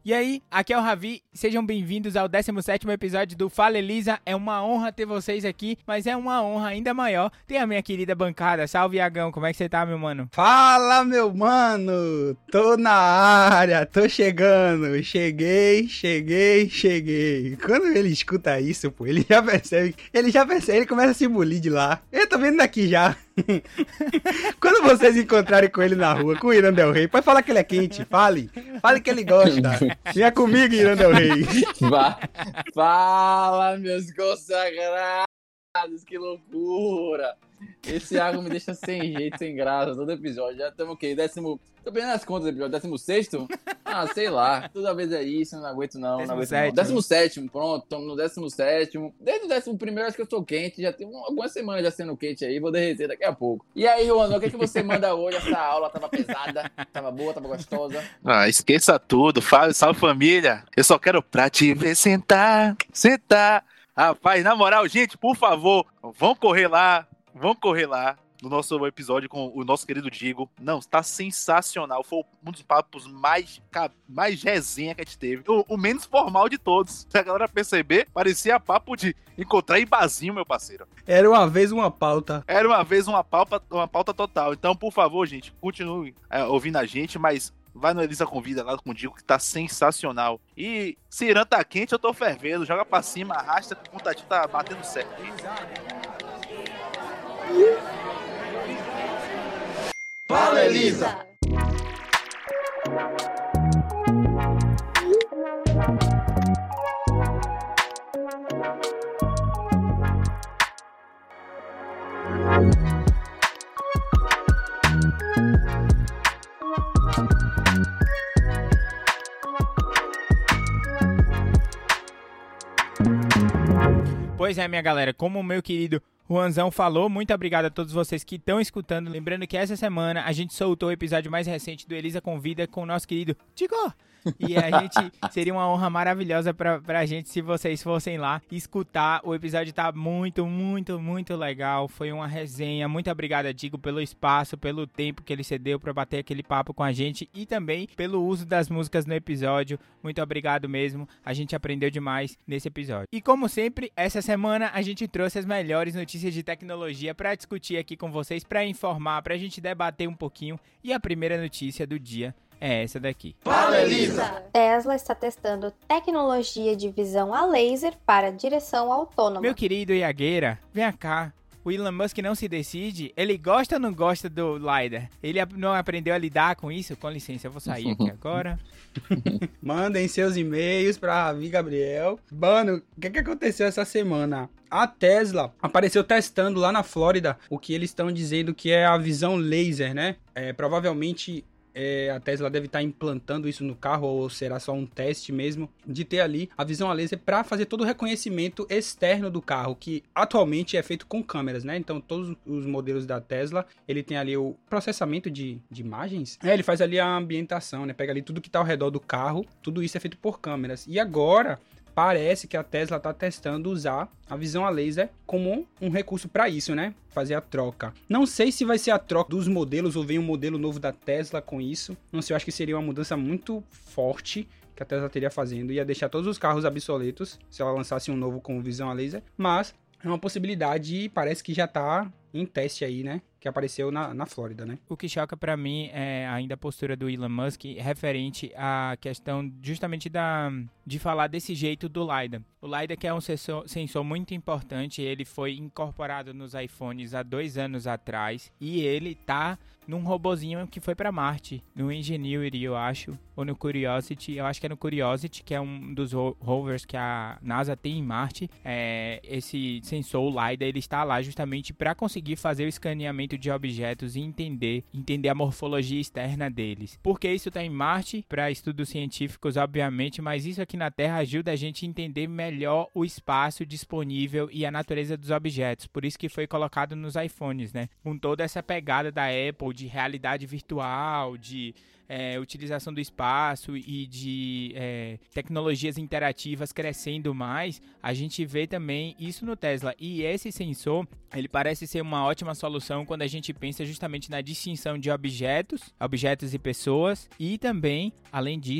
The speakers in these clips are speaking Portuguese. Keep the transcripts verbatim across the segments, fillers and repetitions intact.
E aí, aqui é o Ravi, sejam bem-vindos ao décimo sétimo episódio do Fala Elisa. É uma honra ter vocês aqui, mas é uma honra ainda maior ter a minha querida bancada. Salve, Iagão, como é que você tá, meu mano? Fala, meu mano! Tô na área, tô chegando. Cheguei, cheguei, cheguei. Quando ele escuta isso, pô, ele já percebe, ele já percebe, ele começa a se bulir de lá. Eu tô vendo daqui já. Quando vocês encontrarem com ele na rua, com o Irã Del Rey, pode falar que ele é quente, fale. Fale que ele gosta. Venha comigo, Irã Del Rey. Fala, meus consagrados, que loucura. Esse água me deixa sem jeito, sem graça, todo episódio. Já estamos o quê? Décimo... Tô bem nas contas do episódio. Décimo sexto? Ah, sei lá. Toda vez é isso, não aguento não. Décimo não aguento sétimo. não. Décimo sétimo, pronto. Estamos no décimo sétimo. Desde o décimo primeiro acho que eu estou quente. Já tem algumas semanas já sendo quente aí. Vou derreter daqui a pouco. E aí, João, o que, é que você manda hoje? Essa aula tava pesada, tava boa, tava gostosa. Ah, esqueça tudo. Fala, salve família. Eu só quero pra te ver sentar, sentar. Rapaz, na moral, gente, por favor, vamos correr lá. Vamos correr lá. No nosso episódio com o nosso querido Digo. Não, tá sensacional. Foi um dos papos mais, mais resenha que a gente teve. O, o menos formal de todos. Se a galera perceber, parecia papo de encontrar em barzinho, meu parceiro. Era uma vez uma pauta. Era uma vez uma pauta, uma pauta total. Então, por favor, gente, continue é, ouvindo a gente, mas vai no Elisa Convida lá com o Digo, que tá sensacional. E se Irã tá quente, eu tô fervendo. Joga pra cima, arrasta, que o contatinho tá batendo certo. Fala, Elisa! Pois é, minha galera, como o meu querido Juanzão falou, muito obrigado a todos vocês que estão escutando. Lembrando que essa semana a gente soltou o episódio mais recente do Elisa Convida com o nosso querido Tico. E a gente, seria uma honra maravilhosa pra, pra gente se vocês fossem lá escutar. O episódio tá muito, muito, muito legal. Foi uma resenha. Muito obrigado, Digo, pelo espaço, pelo tempo que ele cedeu pra bater aquele papo com a gente e também pelo uso das músicas no episódio. Muito obrigado mesmo. A gente aprendeu demais nesse episódio. E como sempre, essa semana a gente trouxe as melhores notícias de tecnologia pra discutir aqui com vocês, pra informar, pra gente debater um pouquinho. E a primeira notícia do dia é essa daqui. Fala, Elisa! Tesla está testando tecnologia de visão a laser para direção autônoma. Meu querido Iagueira, vem cá. O Elon Musk não se decide? Ele gosta ou não gosta do LiDAR? Ele não aprendeu a lidar com isso? Com licença, eu vou sair aqui agora. Mandem seus e-mails pra Ravi Gabriel. Mano, o que, que aconteceu essa semana? A Tesla apareceu testando lá na Flórida o que eles estão dizendo que é a visão laser, né? É, provavelmente... É, a Tesla deve estar implantando isso no carro, ou será só um teste mesmo, de ter ali a visão a laser para fazer todo o reconhecimento externo do carro, que atualmente é feito com câmeras, né? Então todos os modelos da Tesla, ele tem ali o processamento de, de imagens, é, ele faz ali a ambientação, né? Pega ali tudo que está ao redor do carro, tudo isso é feito por câmeras. E agora parece que a Tesla está testando usar a visão a laser como um recurso para isso, né? Fazer a troca. Não sei se vai ser a troca dos modelos ou vem um modelo novo da Tesla com isso. Não sei, eu acho que seria uma mudança muito forte que a Tesla teria fazendo. Ia deixar todos os carros obsoletos se ela lançasse um novo com visão a laser. Mas é uma possibilidade e parece que já está em teste aí, né? Que apareceu na, na Flórida, né? O que choca pra mim é ainda a postura do Elon Musk referente à questão justamente da, de falar desse jeito do LiDAR. O LiDAR, que é um sensor, sensor muito importante, ele foi incorporado nos iPhones há dois anos atrás e ele tá num robozinho que foi pra Marte, no Ingenuity, eu acho, ou no Curiosity, eu acho que é no Curiosity, que é um dos ro- rovers que a NASA tem em Marte. É, esse sensor, o LiDAR, ele está lá justamente para conseguir fazer o escaneamento de objetos e entender, entender a morfologia externa deles. Por que isso está em Marte? Para estudos científicos, obviamente, mas isso aqui na Terra ajuda a gente a entender melhor o espaço disponível e a natureza dos objetos. Por isso que foi colocado nos iPhones, né? Com toda essa pegada da Apple de realidade virtual, de É, utilização do espaço e de é, tecnologias interativas crescendo mais, a gente vê também isso no Tesla. E esse sensor, ele parece ser uma ótima solução quando a gente pensa justamente na distinção de objetos, objetos e pessoas, e também, além disso,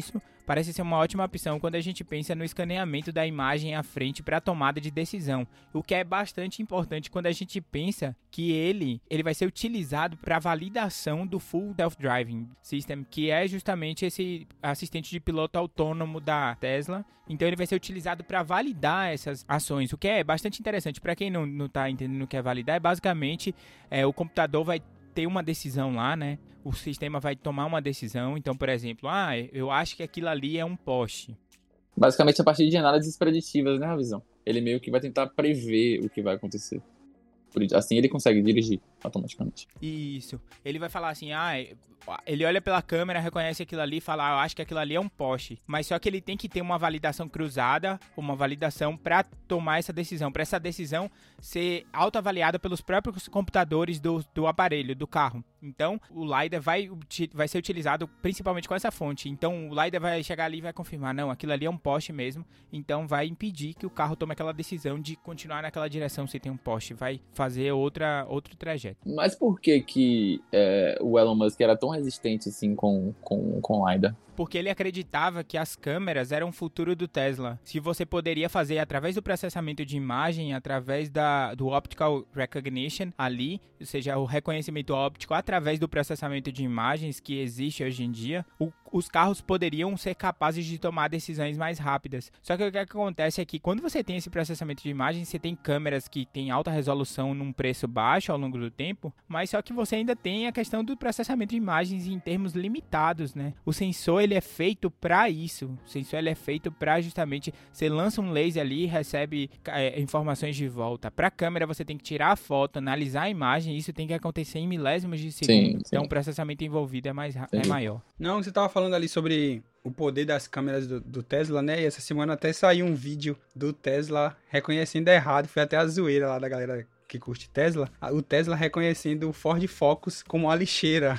parece ser uma ótima opção quando a gente pensa no escaneamento da imagem à frente para tomada de decisão, o que é bastante importante quando a gente pensa que ele, ele vai ser utilizado para validação do Full Self-Driving System, que é justamente esse assistente de piloto autônomo da Tesla. Então ele vai ser utilizado para validar essas ações, o que é bastante interessante. Para quem não, não tá entendendo o que é validar, é basicamente é, o computador vai ter uma decisão lá, né? O sistema vai tomar uma decisão. Então, por exemplo, ah, eu acho que aquilo ali é um poste. Basicamente, a partir de análises preditivas, né, a visão? Ele meio que vai tentar prever o que vai acontecer. Assim ele consegue dirigir automaticamente. Isso. Ele vai falar assim, ah, ele olha pela câmera, reconhece aquilo ali e fala, ah, eu acho que aquilo ali é um poste. Mas só que ele tem que ter uma validação cruzada, uma validação para tomar essa decisão, para essa decisão ser autoavaliada pelos próprios computadores do, do aparelho, do carro. Então, o LiDAR vai, vai ser utilizado principalmente com essa fonte. Então, o LiDAR vai chegar ali e vai confirmar, não, aquilo ali é um poste mesmo. Então, vai impedir que o carro tome aquela decisão de continuar naquela direção se tem um poste. Vai fazer outra, outro trajeto. Mas por que que é, o Elon Musk era tão resistente assim com, com, com LiDAR? Porque ele acreditava que as câmeras eram o futuro do Tesla. Se você poderia fazer através do processamento de imagem, através da, do Optical Recognition ali, ou seja, o reconhecimento óptico através do processamento de imagens que existe hoje em dia, o, os carros poderiam ser capazes de tomar decisões mais rápidas. Só que o que acontece é que quando você tem esse processamento de imagens, você tem câmeras que têm alta resolução num preço baixo ao longo do tempo, mas só que você ainda tem a questão do processamento de imagens em termos limitados, né? O sensor ele é feito para isso. O sensor ele é feito para justamente você lança um laser ali e recebe é, informações de volta. Para a câmera você tem que tirar a foto, analisar a imagem, e isso tem que acontecer em milésimos de segundo. Sim, sim. Então o processamento envolvido é mais é maior. Não, você estava falando ali sobre o poder das câmeras do, do Tesla, né? E essa semana até saiu um vídeo do Tesla reconhecendo errado. Foi até a zoeira lá da galera que curte Tesla. O Tesla reconhecendo o Ford Focus como uma lixeira.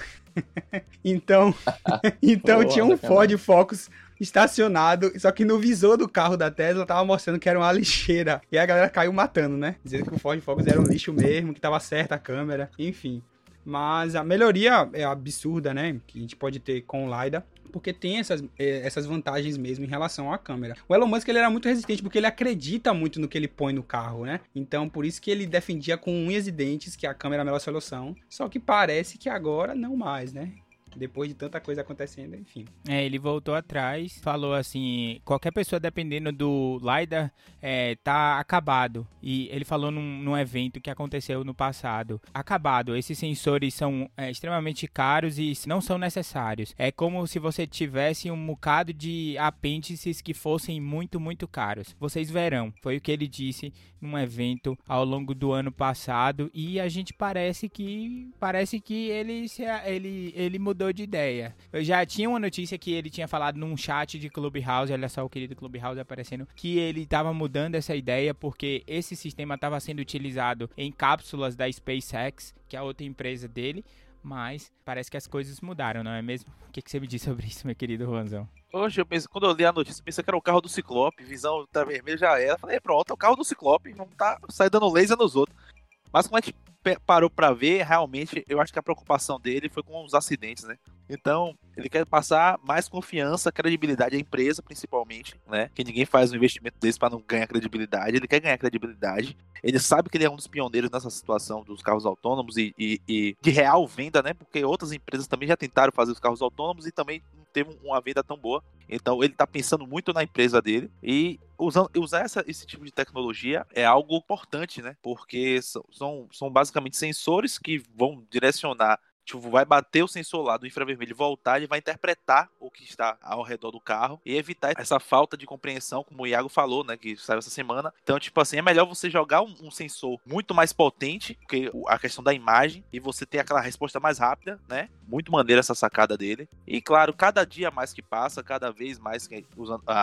então, então Boa, tinha um Ford Focus estacionado, só que no visor do carro da Tesla tava mostrando que era uma lixeira. E a galera caiu matando, né? Dizendo que o Ford Focus era um lixo mesmo, que tava certa a câmera, enfim. Mas a melhoria é absurda, né? Que a gente pode ter com o LiDAR, porque tem essas, essas vantagens mesmo em relação à câmera. O Elon Musk ele era muito resistente, porque ele acredita muito no que ele põe no carro, né? Então, por isso que ele defendia com unhas e dentes que a câmera é a melhor solução. Só que parece que agora não mais, né? Depois de tanta coisa acontecendo, enfim. É, ele voltou atrás, falou assim, qualquer pessoa dependendo do LiDAR é, tá acabado. E ele falou num, num evento que aconteceu no passado. Acabado, esses sensores são é, extremamente caros e não são necessários. É como se você tivesse um bocado de apêndices que fossem muito, muito caros. Vocês verão, foi o que ele disse num evento ao longo do ano passado. E a gente parece que, parece que ele, ele, ele mudou de ideia. Eu já tinha uma notícia que ele tinha falado num chat de Clubhouse, olha só o querido Clubhouse aparecendo, que ele estava mudando essa ideia porque esse sistema estava sendo utilizado em cápsulas da SpaceX, que é a outra empresa dele, mas parece que as coisas mudaram, não é mesmo? O que, que você me diz sobre isso, meu querido Juanzão? Hoje, eu penso, quando eu li a notícia, eu pensei que era o carro do Ciclope, visão tá vermelha já era. Falei, pronto, é o carro do Ciclope, não tá sai dando laser nos outros. Mas como a gente parou pra ver, realmente, eu acho que a preocupação dele foi com os acidentes, né? Então, ele quer passar mais confiança, credibilidade à empresa, principalmente, né? Que ninguém faz um investimento desse para não ganhar credibilidade. Ele quer ganhar credibilidade. Ele sabe que ele é um dos pioneiros nessa situação dos carros autônomos e, e, e de real venda, né? Porque outras empresas também já tentaram fazer os carros autônomos e também não teve uma venda tão boa. Então, ele tá pensando muito na empresa dele e usando, usar essa, esse tipo de tecnologia é algo importante, né? Porque são, são, são basicamente sensores que vão direcionar. Tipo, vai bater o sensor lá do infravermelho e voltar, ele vai interpretar o que está ao redor do carro e evitar essa falta de compreensão, como o Iago falou, né, que saiu essa semana. Então, tipo assim, é melhor você jogar um, um sensor muito mais potente, porque a questão da imagem, e você ter aquela resposta mais rápida, né? Muito maneira essa sacada dele. E, claro, cada dia mais que passa, cada vez mais que usando a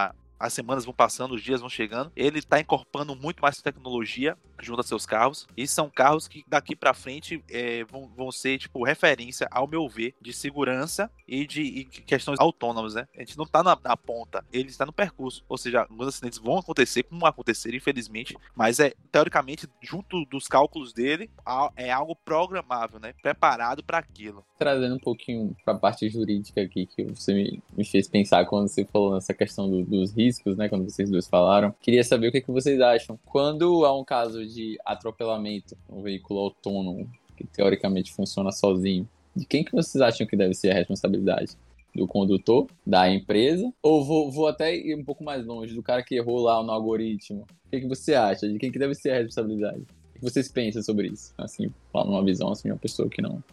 as semanas vão passando, os dias vão chegando, ele está incorporando muito mais tecnologia junto a seus carros, e são carros que daqui para frente é, vão, vão ser, tipo, referência, ao meu ver, de segurança e de e questões autônomas, né? A gente não tá na, na ponta, ele está no percurso, ou seja, alguns acidentes vão acontecer, como acontecer, infelizmente, mas é, teoricamente, junto dos cálculos dele, é algo programável, né? Preparado para aquilo. Trazendo um pouquinho para a parte jurídica aqui, que você me, me fez pensar quando você falou nessa questão do, dos riscos, né? Quando vocês dois falaram. Queria saber o que, que vocês acham. Quando há um caso de atropelamento, um veículo autônomo, que teoricamente funciona sozinho, de quem que vocês acham que deve ser a responsabilidade? Do condutor? Da empresa? Ou vou, vou até ir um pouco mais longe, do cara que errou lá no algoritmo? O que, que você acha? De quem que deve ser a responsabilidade? O que vocês pensam sobre isso? Assim, falando uma visão assim, de uma pessoa que não...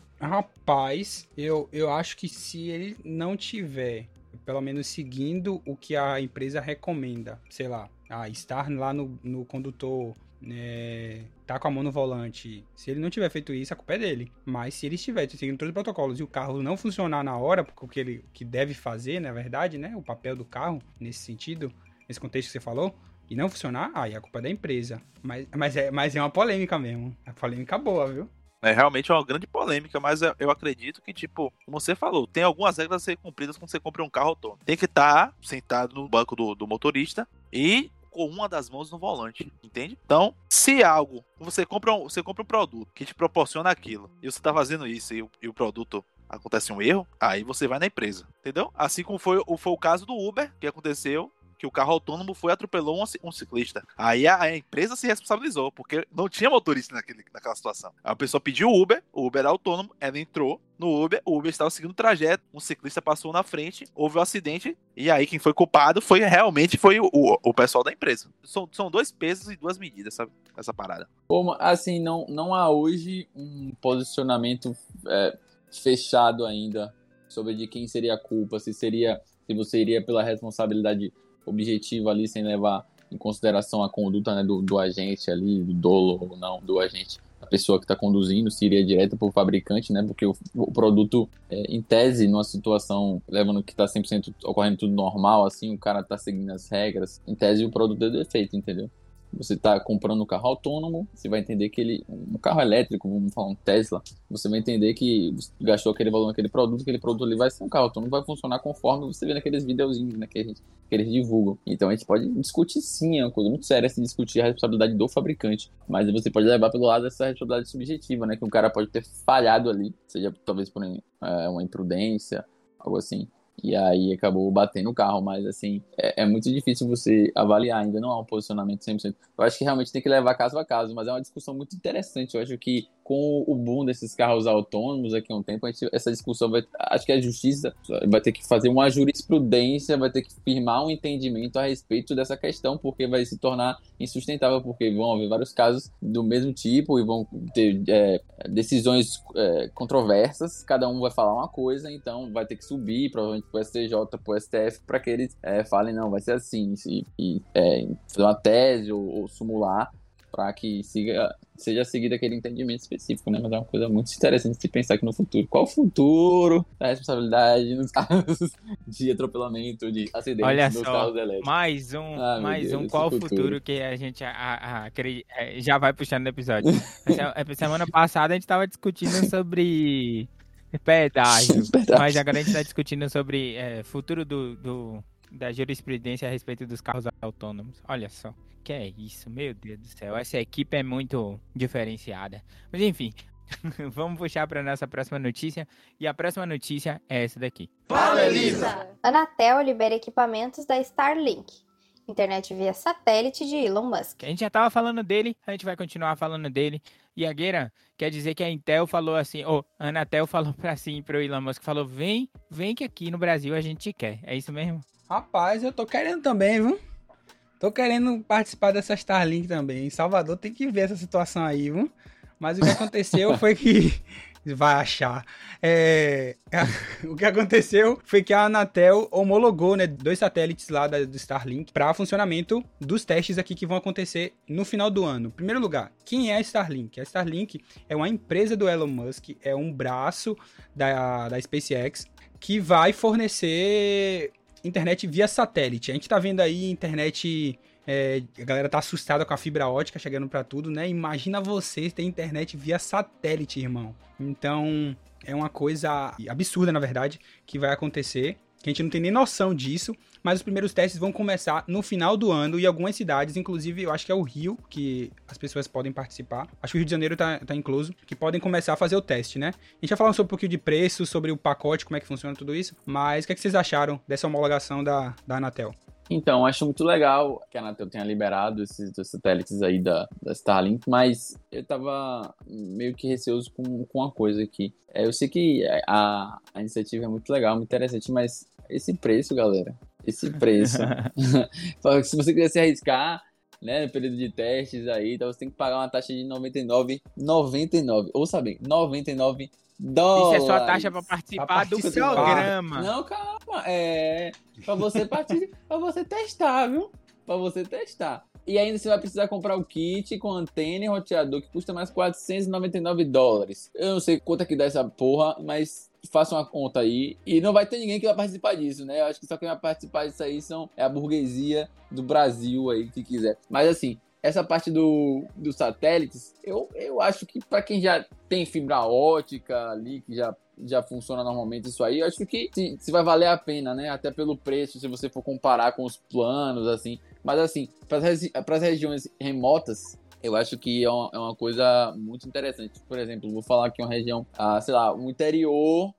Rapaz, eu, eu acho que se ele não tiver, pelo menos seguindo o que a empresa recomenda, sei lá, ah, estar lá no, no condutor, né, tá com a mão no volante, se ele não tiver feito isso, a culpa é dele. Mas se ele estiver seguindo todos os protocolos e o carro não funcionar na hora, porque o que ele que deve fazer, na verdade, né, o papel do carro, nesse sentido, nesse contexto que você falou, e não funcionar, aí a culpa é da empresa. Mas, mas, é, mas é uma polêmica mesmo, é polêmica boa, viu? É realmente uma grande polêmica, mas eu acredito que, tipo, como você falou, tem algumas regras a ser cumpridas quando você compra um carro autônomo. Tem que estar sentado no banco do, do motorista e com uma das mãos no volante, entende? Então, se algo, você compra um, você compra um produto que te proporciona aquilo, e você tá fazendo isso e o, e o produto acontece um erro, aí você vai na empresa, entendeu? Assim como foi, foi o caso do Uber, que aconteceu, que o carro autônomo foi atropelou um, um ciclista. Aí a, a empresa se responsabilizou, porque não tinha motorista naquele, naquela situação. A pessoa pediu o Uber, o Uber era autônomo, ela entrou no Uber, o Uber estava seguindo o trajeto, um ciclista passou na frente, houve um acidente, e aí quem foi culpado foi realmente foi o, o, o pessoal da empresa. São, são dois pesos e duas medidas, sabe? Essa parada. Como, assim, não, não há hoje um posicionamento é, fechado ainda sobre de quem seria a culpa, se seria, se você iria pela responsabilidade objetivo ali, sem levar em consideração a conduta, né, do, do agente ali, do dolo ou não, do agente, a pessoa que está conduzindo, se iria direto para o fabricante, né, porque o, o produto, é, em tese, numa situação, levando que está cem por cento ocorrendo tudo normal, assim, o cara está seguindo as regras, em tese o produto é defeito, entendeu? Você está comprando um carro autônomo, você vai entender que ele, um carro elétrico, vamos falar um Tesla, você vai entender que você gastou aquele valor naquele produto, aquele produto ali vai ser um carro autônomo, vai funcionar conforme você vê naqueles videozinhos, né, que, a gente, que eles divulgam. Então a gente pode discutir sim, é uma coisa muito séria se discutir a responsabilidade do fabricante, mas você pode levar pelo lado dessa responsabilidade subjetiva, né, que um cara pode ter falhado ali, seja talvez por é, uma imprudência, algo assim. E aí acabou batendo o carro, mas assim, é, é muito difícil você avaliar, ainda não há um posicionamento cem por cento. Eu acho que realmente tem que levar caso a caso, mas é uma discussão muito interessante. Eu acho que com o boom desses carros autônomos aqui há um tempo, a gente, essa discussão vai, acho que a justiça vai ter que fazer uma jurisprudência, vai ter que firmar um entendimento a respeito dessa questão, porque vai se tornar insustentável, porque vão haver vários casos do mesmo tipo e vão ter é, decisões é, controversas, cada um vai falar uma coisa, então vai ter que subir, provavelmente pro S T J, pro S T F, para que eles é, falem, não, vai ser assim, e, e é, fazer uma tese ou, ou sumular para que siga, seja seguido aquele entendimento específico, né? Mas é uma coisa muito interessante de pensar aqui no futuro. Qual o futuro da responsabilidade nos casos de atropelamento, de acidentes Olha nos só, carros elétricos? Mais um, Ah, mais Deus, um. Qual o futuro. futuro que a gente a, a, a, já vai puxando no episódio. Semana passada a gente estava discutindo sobre pedágio, mas agora a gente está discutindo sobre é, futuro do, do, da jurisprudência a respeito dos carros autônomos. Olha só. Que é isso, meu Deus do céu. Essa equipe é muito diferenciada. Mas enfim, vamos puxar para nossa próxima notícia. E a próxima notícia é essa daqui. Fala, Elisa! Anatel libera equipamentos da Starlink, internet via satélite de Elon Musk. A gente já tava falando dele, a gente vai continuar falando dele. E a Gueira quer dizer que a Intel falou assim, ou a Anatel falou para assim pro Elon Musk, falou, vem, vem que aqui no Brasil a gente quer. É isso mesmo? Rapaz, eu tô querendo também, viu? Tô querendo participar dessa Starlink também. Em Salvador tem que ver essa situação aí, viu? Mas o que aconteceu foi que... Vai achar. É... O que aconteceu foi que a Anatel homologou, né, dois satélites lá da, do Starlink para funcionamento dos testes aqui que vão acontecer no final do ano. Em primeiro lugar, quem é a Starlink? A Starlink é uma empresa do Elon Musk, é um braço da, da SpaceX que vai fornecer internet via satélite. A gente tá vendo aí internet... É, a galera tá assustada com a fibra ótica chegando pra tudo, né? Imagina você ter internet via satélite, irmão. Então, é uma coisa absurda, na verdade, que vai acontecer. Que a gente não tem nem noção disso. Mas os primeiros testes vão começar no final do ano em algumas cidades, inclusive eu acho que é o Rio, que as pessoas podem participar. Acho que o Rio de Janeiro tá, tá incluso, que podem começar a fazer o teste, né? A gente vai falar um pouquinho de preço, sobre o pacote, como é que funciona tudo isso. Mas o que, é que vocês acharam dessa homologação da, da Anatel? Então, acho muito legal que a Anatel tenha liberado esses dois satélites aí da, da Starlink, mas eu tava meio que receoso com, com uma coisa aqui. É, eu sei que a, a iniciativa é muito legal, muito interessante, mas esse preço, galera, esse preço, se você quiser se arriscar, né, no período de testes aí, então você tem que pagar uma taxa de noventa e nove reais e noventa e nove centavos, ouça bem, noventa e nove dólares. Isso é sua taxa pra participar, Pra do participar. programa. Não, calma. É pra você partir, pra você testar, viu? Pra você testar. E ainda você vai precisar comprar o kit com antena e roteador, que custa mais quatrocentos e noventa e nove dólares. Eu não sei quanto é que dá essa porra, mas faça uma conta aí. E não vai ter ninguém que vai participar disso, né? Eu acho que só quem vai participar disso aí são, é a burguesia do Brasil aí, que quiser. Mas assim, essa parte do, dos satélites, eu, eu acho que para quem já tem fibra ótica ali, que já, já funciona normalmente isso aí, eu acho que se, se vai valer a pena, né? Até pelo preço, se você for comparar com os planos, assim. Mas assim, para as regiões remotas, eu acho que é uma, é uma coisa muito interessante. Por exemplo, vou falar aqui uma região, ah, sei lá, o interior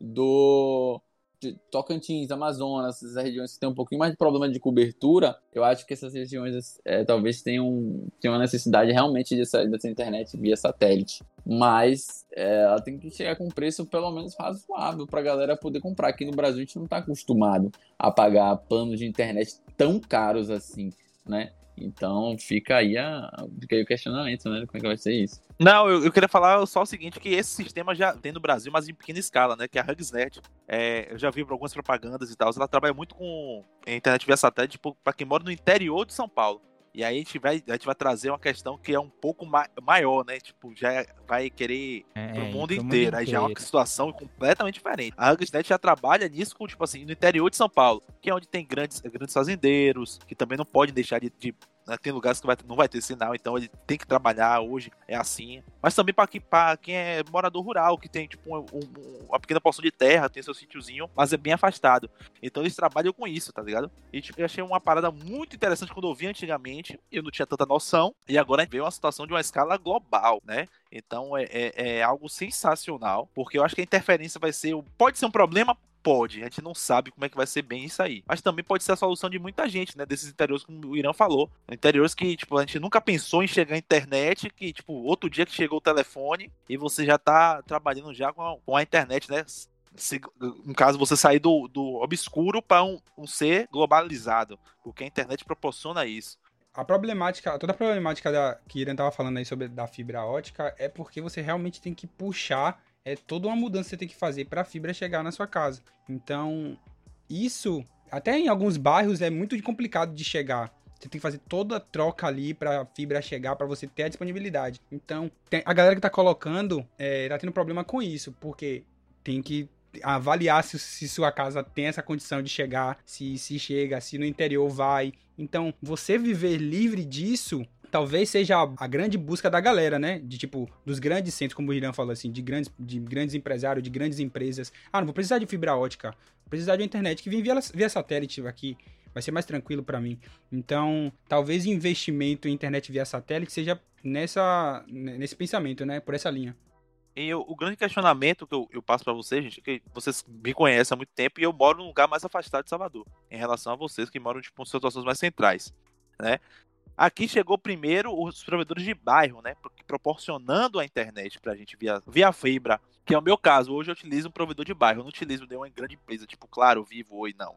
do... de Tocantins, Amazonas, essas regiões que tem um pouquinho mais de problema de cobertura, eu acho que essas regiões é, talvez tenham, tenham uma necessidade realmente dessa, dessa internet via satélite. Mas é, ela tem que chegar com um preço pelo menos razoável para a galera poder comprar. Aqui no Brasil a gente não está acostumado a pagar planos de internet tão caros assim, né? Então fica aí, a, fica aí o questionamento, né? Como é que vai ser isso? Não, eu, eu queria falar só o seguinte, que esse sistema já tem no Brasil, mas em pequena escala, né? Que é a HugsNet. É, eu já vi por algumas propagandas e tal. Ela trabalha muito com internet via satélite para quem mora no interior de São Paulo. E aí a gente vai, a gente vai trazer uma questão que é um pouco ma- maior, né? Tipo, já vai querer É, pro mundo pro mundo inteiro. Aí já é uma inteiro. situação completamente diferente. A HugsNet já trabalha nisso, com, tipo assim, no interior de São Paulo, que é onde tem grandes, grandes fazendeiros, que também não podem deixar de... de né, tem lugares que vai, não vai ter sinal, então ele tem que trabalhar hoje, é assim. Mas também para quem, quem é morador rural, que tem tipo um, um, uma pequena porção de terra, tem seu sítiozinho, mas é bem afastado. Então eles trabalham com isso, tá ligado? E tipo, eu achei uma parada muito interessante quando eu vi antigamente, eu não tinha tanta noção, e agora veio uma situação de uma escala global, né? Então é, é, é algo sensacional, porque eu acho que a interferência vai ser, pode ser um problema, pode, a gente não sabe como é que vai ser bem isso aí. Mas também pode ser a solução de muita gente, né? Desses interiores, como o Irã falou. Interiores que, tipo, a gente nunca pensou em chegar à internet, que, tipo, outro dia que chegou o telefone e você já tá trabalhando já com a, com a internet, né? Se, no caso, você sair do, do obscuro para um, um ser globalizado, porque a internet proporciona isso. A problemática, toda a problemática da, que Irã tava falando aí sobre da fibra ótica é porque você realmente tem que puxar, é toda uma mudança que você tem que fazer para a fibra chegar na sua casa. Então, isso, até em alguns bairros, é muito complicado de chegar. Você tem que fazer toda a troca ali para a fibra chegar, para você ter a disponibilidade. Então, tem, a galera que tá colocando, é, tá tendo problema com isso, porque tem que avaliar se, se sua casa tem essa condição de chegar, se, se chega, se no interior vai. Então, você viver livre disso, talvez seja a, a grande busca da galera, né? De tipo, dos grandes centros, como o Irã falou assim, de grandes, de grandes empresários, de grandes empresas. Ah, não vou precisar de fibra ótica, vou precisar de uma internet que vem via, via satélite aqui. Vai ser mais tranquilo para mim. Então, talvez investimento em internet via satélite seja nessa, nesse pensamento, né? Por essa linha. E eu, o grande questionamento que eu, eu passo pra vocês, gente, é que vocês me conhecem há muito tempo e eu moro num lugar mais afastado de Salvador, em relação a vocês que moram tipo, em situações mais centrais, né? Aqui chegou primeiro os provedores de bairro, né? Proporcionando a internet pra gente via, via fibra, que é o meu caso. Hoje eu utilizo um provedor de bairro, eu não utilizo nenhuma grande empresa, tipo Claro, Vivo, Oi, não.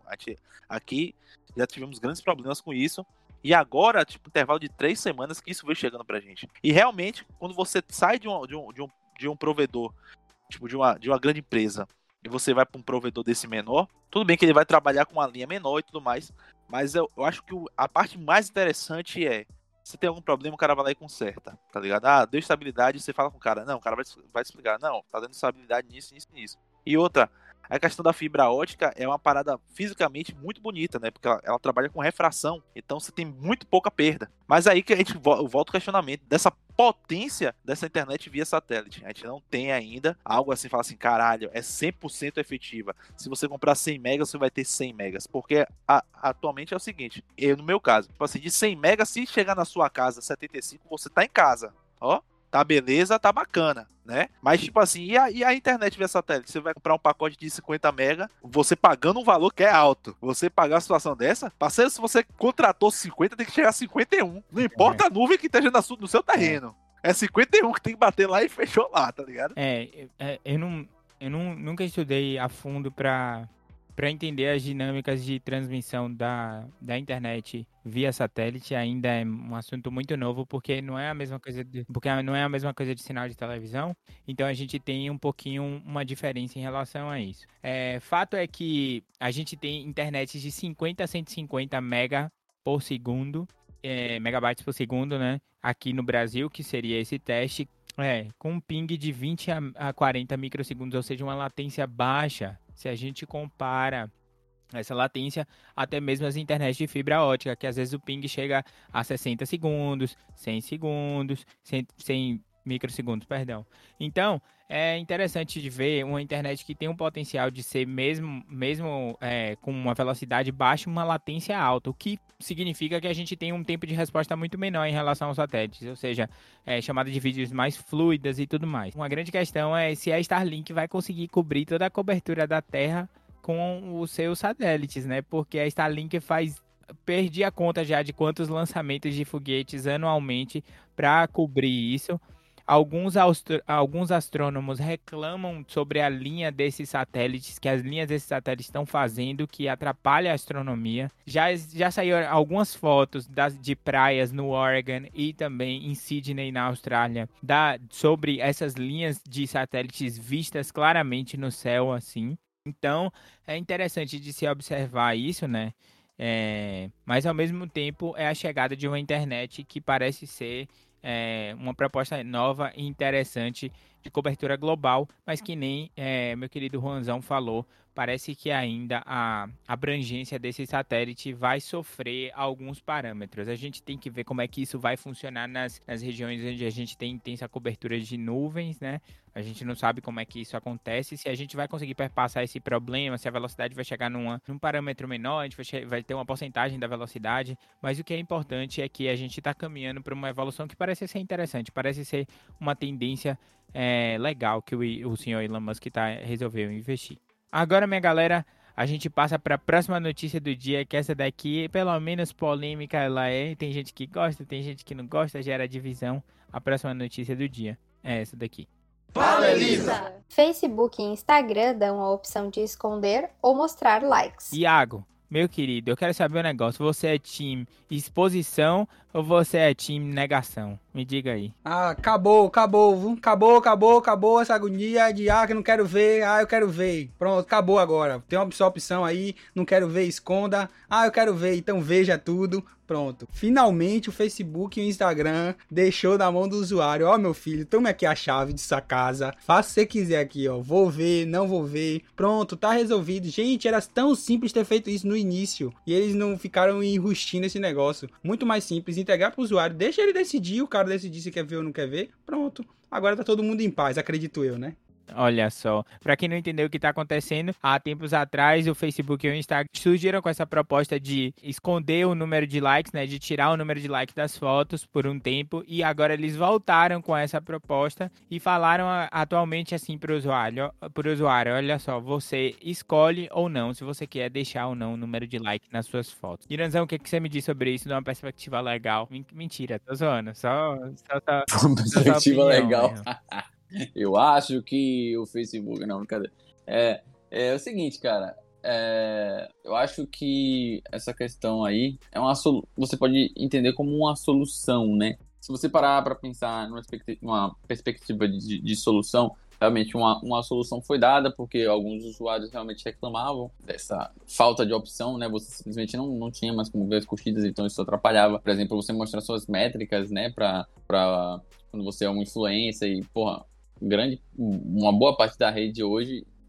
Aqui já tivemos grandes problemas com isso. E agora, tipo, intervalo de três semanas que isso veio chegando pra gente. E realmente, quando você sai de um, de um, de um, de um provedor, tipo, de uma, de uma grande empresa, e você vai para um provedor desse menor, tudo bem que ele vai trabalhar com uma linha menor e tudo mais, mas eu, eu acho que o, a parte mais interessante é, se tem algum problema, o cara vai lá e conserta, tá ligado? Ah, deu estabilidade, você fala com o cara, não, o cara vai, vai explicar, não, tá dando estabilidade nisso, nisso, nisso. E outra, A questão da fibra ótica é uma parada fisicamente muito bonita, né? Porque ela, ela trabalha com refração, então você tem muito pouca perda. Mas aí que a gente vo- volta ao questionamento dessa potência dessa internet via satélite. A gente não tem ainda algo assim, fala assim, caralho, é cem por cento efetiva. Se você comprar cem megas, você vai ter cem megas. Porque a, atualmente é o seguinte, eu no meu caso, tipo assim, de cem megas, se chegar na sua casa setenta e cinco, você tá em casa, ó. Tá beleza, tá bacana, né? Mas, tipo assim, e a, e a internet via satélite? Você vai comprar um pacote de cinquenta mega, você pagando um valor que é alto. Você pagar uma situação dessa, parceiro, se você contratou cinquenta, tem que chegar a cinquenta e um. Não importa a nuvem que esteja na su- no seu terreno. É cinquenta e um que tem que bater lá e fechou lá, tá ligado? É, é, eu, não, eu não, nunca estudei a fundo pra, pra entender as dinâmicas de transmissão da, da internet via satélite. Ainda é um assunto muito novo, porque não é a mesma coisa de, porque não é a mesma coisa de sinal de televisão. Então a gente tem um pouquinho uma diferença em relação a isso. É, fato é que a gente tem internet de cinquenta a cento e cinquenta mega por segundo, é, megabytes por segundo, né? Aqui no Brasil, que seria esse teste, é, com um ping de vinte a quarenta microsegundos, ou seja, uma latência baixa, se a gente compara essa latência até mesmo as internets de fibra ótica, que às vezes o ping chega a sessenta segundos, cem segundos, cem, cem microsegundos, perdão. Então, é interessante de ver uma internet que tem um potencial de ser mesmo, mesmo é, com uma velocidade baixa, uma latência alta, o que significa que a gente tem um tempo de resposta muito menor em relação aos satélites, ou seja, é, chamada de vídeos mais fluidas e tudo mais. Uma grande questão é se a Starlink vai conseguir cobrir toda a cobertura da Terra com os seus satélites, né? Porque a Starlink faz... Perdi a conta já de quantos lançamentos de foguetes anualmente para cobrir isso. Alguns, austro... Alguns astrônomos reclamam sobre a linha desses satélites, que as linhas desses satélites estão fazendo, que atrapalha a astronomia. Já, já saíram algumas fotos das, de praias no Oregon e também em Sydney, na Austrália, da, sobre essas linhas de satélites vistas claramente no céu, assim. Então, é interessante de se observar isso, né? É, mas, ao mesmo tempo, é a chegada de uma internet que parece ser é, uma proposta nova e interessante de cobertura global, mas que nem é, meu querido Juanzão falou, parece que ainda a abrangência desse satélite vai sofrer alguns parâmetros. A gente tem que ver como é que isso vai funcionar nas, nas regiões onde a gente tem intensa cobertura de nuvens, né? A gente não sabe como é que isso acontece, se a gente vai conseguir perpassar esse problema, se a velocidade vai chegar numa, num parâmetro menor, a gente vai, vai ter uma porcentagem da velocidade, mas o que é importante é que a gente está caminhando para uma evolução que parece ser interessante, parece ser uma tendência é, legal que o, o senhor Elon Musk tá, resolveu investir. Agora, minha galera, a gente passa para a próxima notícia do dia, que essa daqui, pelo menos polêmica ela é, tem gente que gosta, tem gente que não gosta, gera divisão. A próxima notícia do dia é essa daqui. Fala, Elisa! Facebook e Instagram dão a opção de esconder ou mostrar likes. Iago, meu querido, eu quero saber um negócio. Você é time exposição ou você é time negação? Me diga aí. Ah, acabou, acabou, viu? acabou, acabou, acabou essa agonia de ah, que eu não quero ver, ah, eu quero ver. Pronto, acabou agora. Tem uma opção, opção aí, não quero ver, esconda. Ah, eu quero ver, então veja tudo. Pronto. Finalmente o Facebook e o Instagram deixou na mão do usuário. Ó, meu filho, tome aqui a chave de sua casa. Faça o que você quiser aqui, ó. Vou ver, não vou ver. Pronto, tá resolvido. Gente, era tão simples ter feito isso no início. E eles não ficaram enrustindo esse negócio. Muito mais simples, entregar pro usuário. Deixa ele decidir, o cara decidir se quer ver ou não quer ver. Pronto. Agora tá todo mundo em paz, acredito eu, né? Olha só, para quem não entendeu o que está acontecendo, há tempos atrás o Facebook e o Instagram surgiram com essa proposta de esconder o número de likes, né, de tirar o número de likes das fotos por um tempo, e agora eles voltaram com essa proposta e falaram atualmente assim para o usuário, pro usuário, olha só, você escolhe ou não, se você quer deixar ou não o número de like nas suas fotos. Iranzão, o que, que você me diz sobre isso de uma perspectiva legal? Mentira, tô zoando, só... só, só Uma perspectiva opinião, legal. mesmo. Eu acho que o Facebook... Não, brincadeira. É, é o seguinte, cara. É, eu acho que essa questão aí é uma solu... você pode entender como uma solução, né? Se você parar para pensar numa uma perspectiva de, de solução, realmente uma, uma solução foi dada porque alguns usuários realmente reclamavam dessa falta de opção, né? Você simplesmente não, não tinha mais como ver as curtidas, então isso atrapalhava. Por exemplo, você mostrar suas métricas, né? Para quando você é uma influência e, porra, grande, uma boa parte da rede hoje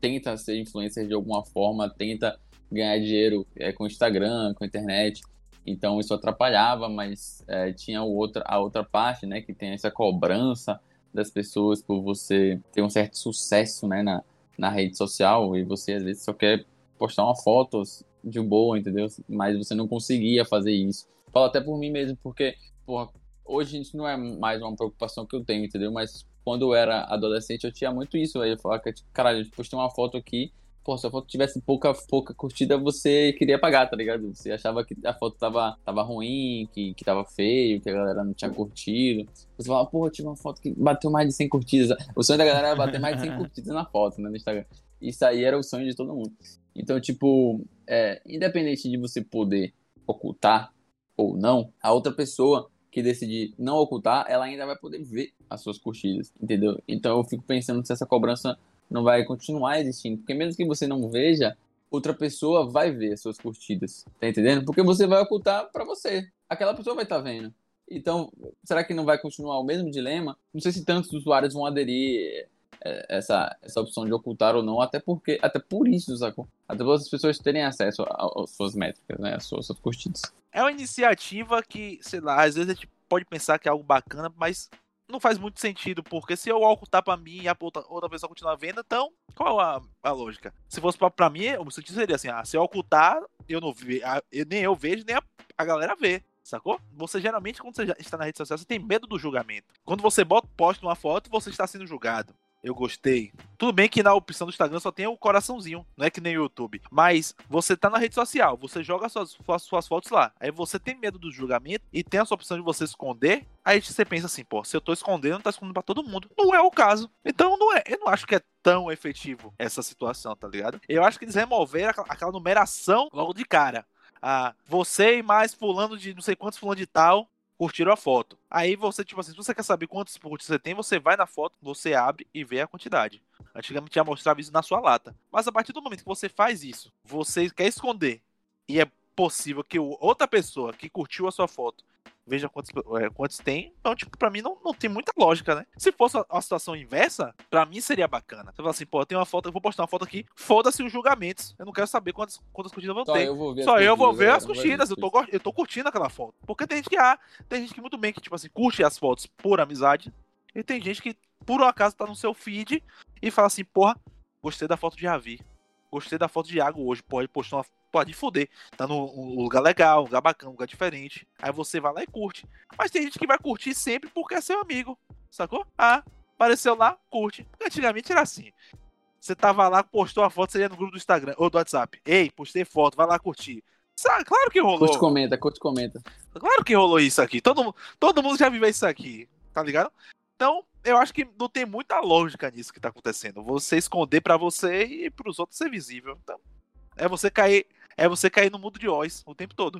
tenta ser influencer de alguma forma, tenta ganhar dinheiro é, com Instagram, com internet. Então isso atrapalhava, mas é, tinha o outra, a outra parte, né, que tem essa cobrança das pessoas por você ter um certo sucesso, né, na, na rede social, e você às vezes só quer postar uma foto de boa, entendeu? Mas você não conseguia fazer isso. Falo até por mim mesmo, porque, porra, hoje isso não é mais uma preocupação que eu tenho, entendeu? Mas quando eu era adolescente eu tinha muito isso, aí eu falava, caralho, eu postei uma foto aqui, pô, se a foto tivesse pouca, pouca curtida, você queria pagar, tá ligado? Você achava que a foto tava, tava ruim, que, que tava feio, que a galera não tinha curtido. Você falava, pô, eu tive uma foto que bateu mais de cem curtidas. O sonho da galera era bater mais de cem curtidas na foto, né, no Instagram. Isso aí era o sonho de todo mundo. Então, tipo, é, independente de você poder ocultar ou não, a outra pessoa que decidir não ocultar, ela ainda vai poder ver as suas curtidas, entendeu? Então eu fico pensando se essa cobrança não vai continuar existindo, porque mesmo que você não veja, outra pessoa vai ver as suas curtidas, tá entendendo? Porque você vai ocultar pra você, aquela pessoa vai estar vendo. Então, será que não vai continuar o mesmo dilema? Não sei se tantos usuários vão aderir é, essa, essa opção de ocultar ou não, até porque, até por isso, sacou? Até para as pessoas terem acesso às suas métricas, né? Às suas, às suas curtidas. É uma iniciativa que, sei lá, às vezes a gente pode pensar que é algo bacana, mas não faz muito sentido, porque se eu ocultar pra mim e a outra, outra pessoa continuar vendo, então qual a, a lógica? Se fosse pra, pra mim, o sentido seria assim, ah, se eu ocultar, eu não ve, eu, nem eu vejo, nem a, a galera vê, sacou? Você geralmente, quando você está na rede social, você tem medo do julgamento. Quando você bota, posta uma foto, você está sendo julgado. Eu gostei. Tudo bem que na opção do Instagram só tem o coraçãozinho, não é que nem o YouTube. Mas você tá na rede social, você joga suas, suas, suas fotos lá. Aí você tem medo do julgamento e tem essa opção de você esconder. Aí você pensa assim, pô, se eu tô escondendo, não tá escondendo pra todo mundo. Não é o caso. Então não é, eu não acho que é tão efetivo essa situação, tá ligado? Eu acho que eles removeram aquela, aquela numeração logo de cara. Ah, você e mais fulano de não sei quantos fulano de tal curtiram a foto. Aí você, tipo assim, se você quer saber quantos curtidas você tem, você vai na foto, você abre e vê a quantidade. Antigamente já mostrava isso na sua lata. Mas a partir do momento que você faz isso, você quer esconder, e é possível que outra pessoa que curtiu a sua foto veja quantos, é, quantos tem, então, tipo, pra mim não, não tem muita lógica, né? Se fosse a, a situação inversa, pra mim seria bacana. Você fala assim, pô, eu tenho uma foto, eu vou postar uma foto aqui, foda-se os julgamentos. Eu não quero saber quantas, quantas curtidas vão Só ter. eu vou ver Só as eu vou curtidas, ver é, as não vai curtidas, ver eu tô, eu tô curtindo aquela foto. Porque tem gente que, ah, tem gente que muito bem que, tipo assim, curte as fotos por amizade, e tem gente que, por um acaso, tá no seu feed e fala assim, porra, gostei da foto de Ravi. Gostei da foto de Iago hoje, pode postar uma. Pode foder. Tá num lugar legal, um lugar bacana, um lugar diferente. Aí você vai lá e curte. Mas tem gente que vai curtir sempre porque é seu amigo. Sacou? Ah, apareceu lá, curte. Porque antigamente era assim. Você tava lá, postou a foto, você ia no grupo do Instagram ou do WhatsApp. Ei, postei foto, vai lá curtir. Sabe? Claro que rolou. Curte, comenta, curte, comenta. Claro que rolou isso aqui. Todo, todo mundo já viveu isso aqui. Tá ligado? Então, eu acho que não tem muita lógica nisso que tá acontecendo. Você esconder pra você e pros outros ser visível. Então, é você cair, é você cair no mundo de Oz o tempo todo.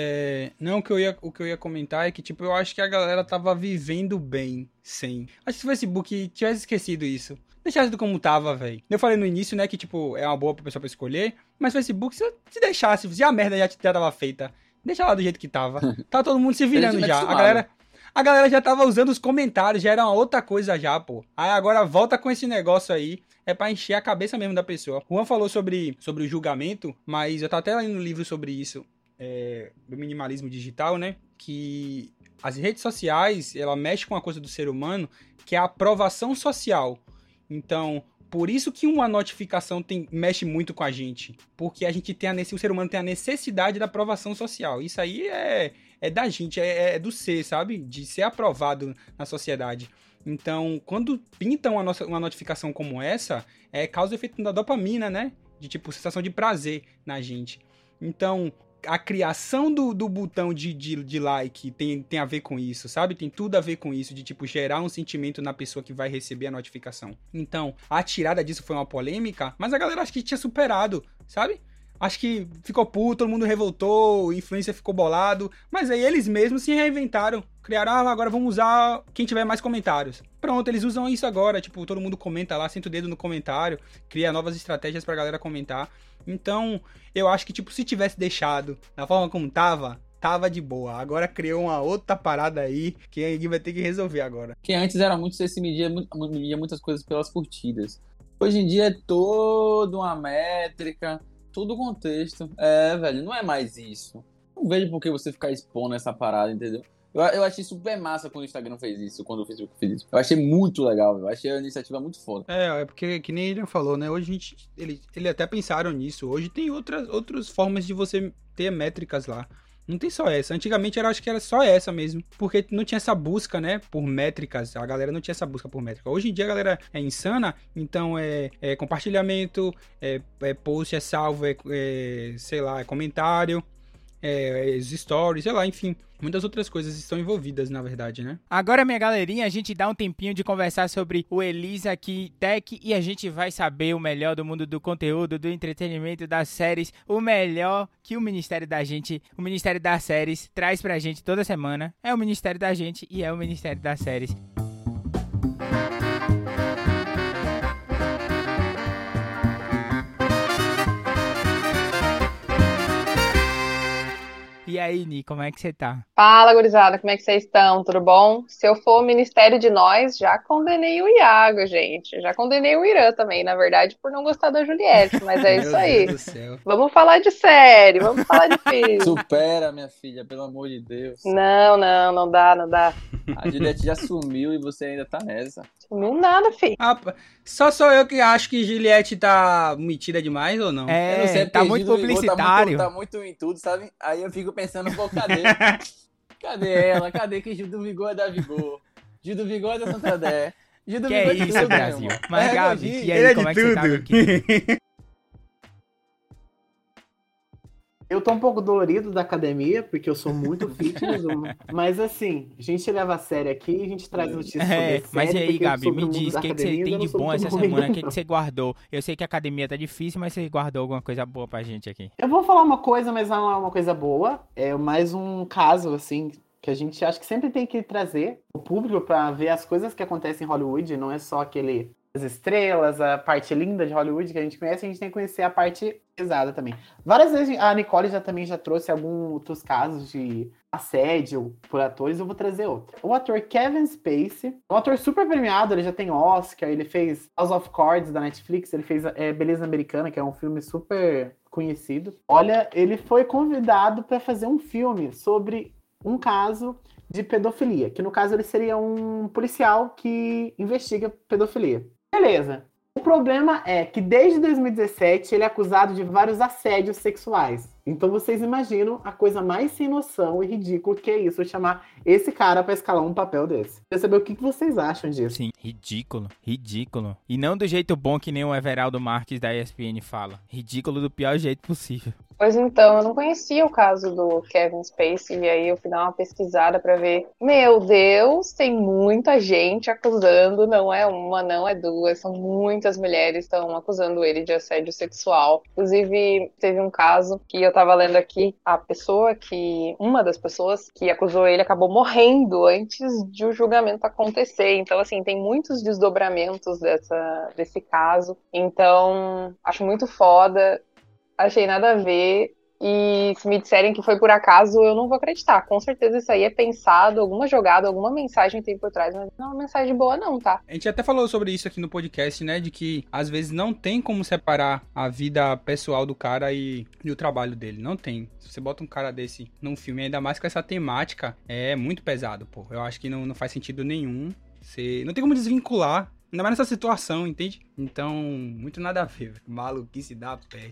É, não, o que, eu ia, o que eu ia comentar é que, tipo, eu acho que a galera tava vivendo bem sem. Acho que se o Facebook tivesse esquecido isso, deixasse do como tava, velho. Eu falei no início, né, que, tipo, é uma boa pra pessoa pra escolher, mas o Facebook, se, se deixasse, se a merda já, já tava feita, deixa lá do jeito que tava. Tá todo mundo se virando já. A galera... A galera já tava usando os comentários, já era uma outra coisa já, pô. Aí agora volta com esse negócio aí, é pra encher a cabeça mesmo da pessoa. O Juan falou sobre, sobre o julgamento, mas eu tava até lendo um livro sobre isso, é, do minimalismo digital, né? Que as redes sociais, ela mexe com uma coisa do ser humano, que é a aprovação social. Então, por isso que uma notificação tem, mexe muito com a gente. Porque a gente tem a, o ser humano tem a necessidade da aprovação social. Isso aí é... é da gente, é, é do ser, sabe? De ser aprovado na sociedade. Então, quando pintam uma, nossa, uma notificação como essa, é causa o efeito da dopamina, né? De, tipo, sensação de prazer na gente. Então, a criação do, do botão de, de, de like tem, tem a ver com isso, sabe? Tem tudo a ver com isso, de, tipo, gerar um sentimento na pessoa que vai receber a notificação. Então, a tirada disso foi uma polêmica, mas a galera acho que tinha superado, sabe? Acho que ficou puto, todo mundo revoltou, o influencer ficou bolado, mas aí eles mesmos se reinventaram, criaram, ah, agora vamos usar quem tiver mais comentários. Pronto, eles usam isso agora, tipo, todo mundo comenta lá, senta o dedo no comentário, cria novas estratégias pra galera comentar. Então, eu acho que, tipo, se tivesse deixado da forma como tava, tava de boa. Agora criou uma outra parada aí que ninguém vai ter que resolver agora. Que antes era muito, você se media, media muitas coisas pelas curtidas. Hoje em dia é toda uma métrica, todo o contexto. É, velho, não é mais isso. Não vejo por que você ficar expondo essa parada, entendeu? Eu, eu achei super massa quando o Instagram fez isso, quando o Facebook fez isso. Eu achei muito legal, eu achei a iniciativa muito foda. É, é porque, que nem ele falou, né? Hoje a gente, ele, ele até pensaram nisso. Hoje tem outras, outras formas de você ter métricas lá. Não tem só essa. Antigamente eu acho que era só essa mesmo. Porque não tinha essa busca, né? Por métricas. A galera não tinha essa busca por métrica. Hoje em dia a galera é insana. Então é, é compartilhamento, é, é post, é salvo, é, é sei lá, é comentário. É, os stories, sei lá, enfim. Muitas outras coisas estão envolvidas, na verdade, né? Agora, minha galerinha, a gente dá um tempinho de conversar sobre o Elisa aqui Tech e a gente vai saber o melhor do mundo do conteúdo, do entretenimento, das séries, o melhor que o Ministério da Gente, o Ministério das Séries, traz pra gente toda semana. É o Ministério da Gente e é o Ministério das Séries. E aí, Ni, como é que você tá? Fala, gurizada, como é que vocês estão? Tudo bom? Se eu for o Ministério de Nós, já condenei o Iago, gente. Já condenei o Irã também, na verdade, por não gostar da Juliette, mas é isso aí. Meu Deus do céu. Vamos falar de série, vamos falar de filme. Supera, minha filha, pelo amor de Deus. Não, não, não dá, não dá. A Juliette já sumiu e você ainda tá nessa. Sumiu nada, filho. Ah, só sou eu que acho que Juliette tá metida demais ou não? É, Eu não sei, tá porque muito Gil do Vigor publicitário. Tá muito, tá muito em tudo, sabe? Aí eu fico pensando, pô, cadê? Cadê ela? Cadê que Gil do Vigor é da Vigor? Gil do Vigor é da Santander. Gil do Que Vigor é de isso, tudo, Brasil? meu irmão. Mas, É, Gabi, Gil. e aí, Ele é como de é que você tá, tudo. meu querido? Eu tô um pouco dolorido da academia, porque eu sou muito fitness, mas assim, a gente leva a sério aqui e a gente traz notícias sobre É, série, mas e aí, porque Gabi, sobre me o mundo diz, da o que, que você academia, tem eu não de sou bom muito essa bom semana? O ainda, que, que não. você guardou? Eu sei que a academia tá difícil, mas você guardou alguma coisa boa pra gente aqui. Eu vou falar uma coisa, mas não é uma coisa boa, é mais um caso, assim, que a gente acha que sempre tem que trazer o público pra ver as coisas que acontecem em Hollywood, não é só aquele... as estrelas, a parte linda de Hollywood que a gente conhece, a gente tem que conhecer a parte pesada também. Várias vezes a Nicole já também já trouxe alguns outros casos de assédio por atores, eu vou trazer outro. O ator Kevin Spacey, um ator super premiado, ele já tem Oscar, ele fez House of Cards da Netflix, ele fez é, Beleza Americana, que é um filme super conhecido. Olha, ele foi convidado para fazer um filme sobre um caso de pedofilia, que no caso ele seria um policial que investiga pedofilia. Beleza. O problema é que desde dois mil e dezessete ele é acusado de vários assédios sexuais. Então vocês imaginam a coisa mais sem noção e ridícula que é isso, chamar esse cara pra escalar um papel desse. Quer saber o que vocês acham disso? Sim, ridículo, ridículo. E não do jeito bom que nem o Everaldo Marques da E S P N fala. Ridículo do pior jeito possível. Pois então, eu não conhecia o caso do Kevin Spacey, e aí eu fui dar uma pesquisada pra ver. Meu Deus, tem muita gente acusando, não é uma, não é duas, são muitas mulheres que estão acusando ele de assédio sexual. Inclusive, teve um caso que eu tava lendo aqui, a pessoa que, uma das pessoas que acusou ele acabou morrendo antes de o julgamento acontecer. Então, assim, tem muitos desdobramentos dessa, desse caso. Então, acho muito foda. Achei nada a ver, e se me disserem que foi por acaso, eu não vou acreditar. Com certeza isso aí é pensado, alguma jogada, alguma mensagem tem por trás, mas não é uma mensagem boa não, tá? A gente até falou sobre isso aqui no podcast, né? De que às vezes não tem como separar a vida pessoal do cara e, e o trabalho dele. Não tem. Se você bota um cara desse num filme, ainda mais com essa temática, é muito pesado, pô. Eu acho que não, não faz sentido nenhum. Você não tem como desvincular, ainda mais nessa situação, entende? Então, muito nada a ver. Maluquice da pé.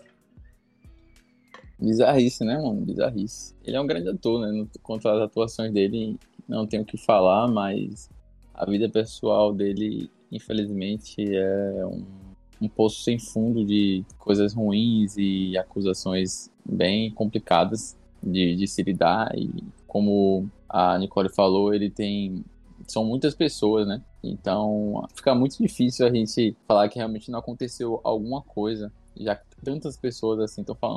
Bizarrice, né, mano? Bizarrice. Ele é um grande ator, né? No- Quanto às atuações dele, não tenho o que falar, mas a vida pessoal dele, infelizmente, é um, um poço sem fundo de coisas ruins e acusações bem complicadas de, de se lidar. E como a Nicole falou, ele tem... São muitas pessoas, né? Então, fica muito difícil a gente falar que realmente não aconteceu alguma coisa, já que tantas pessoas assim estão falando dele.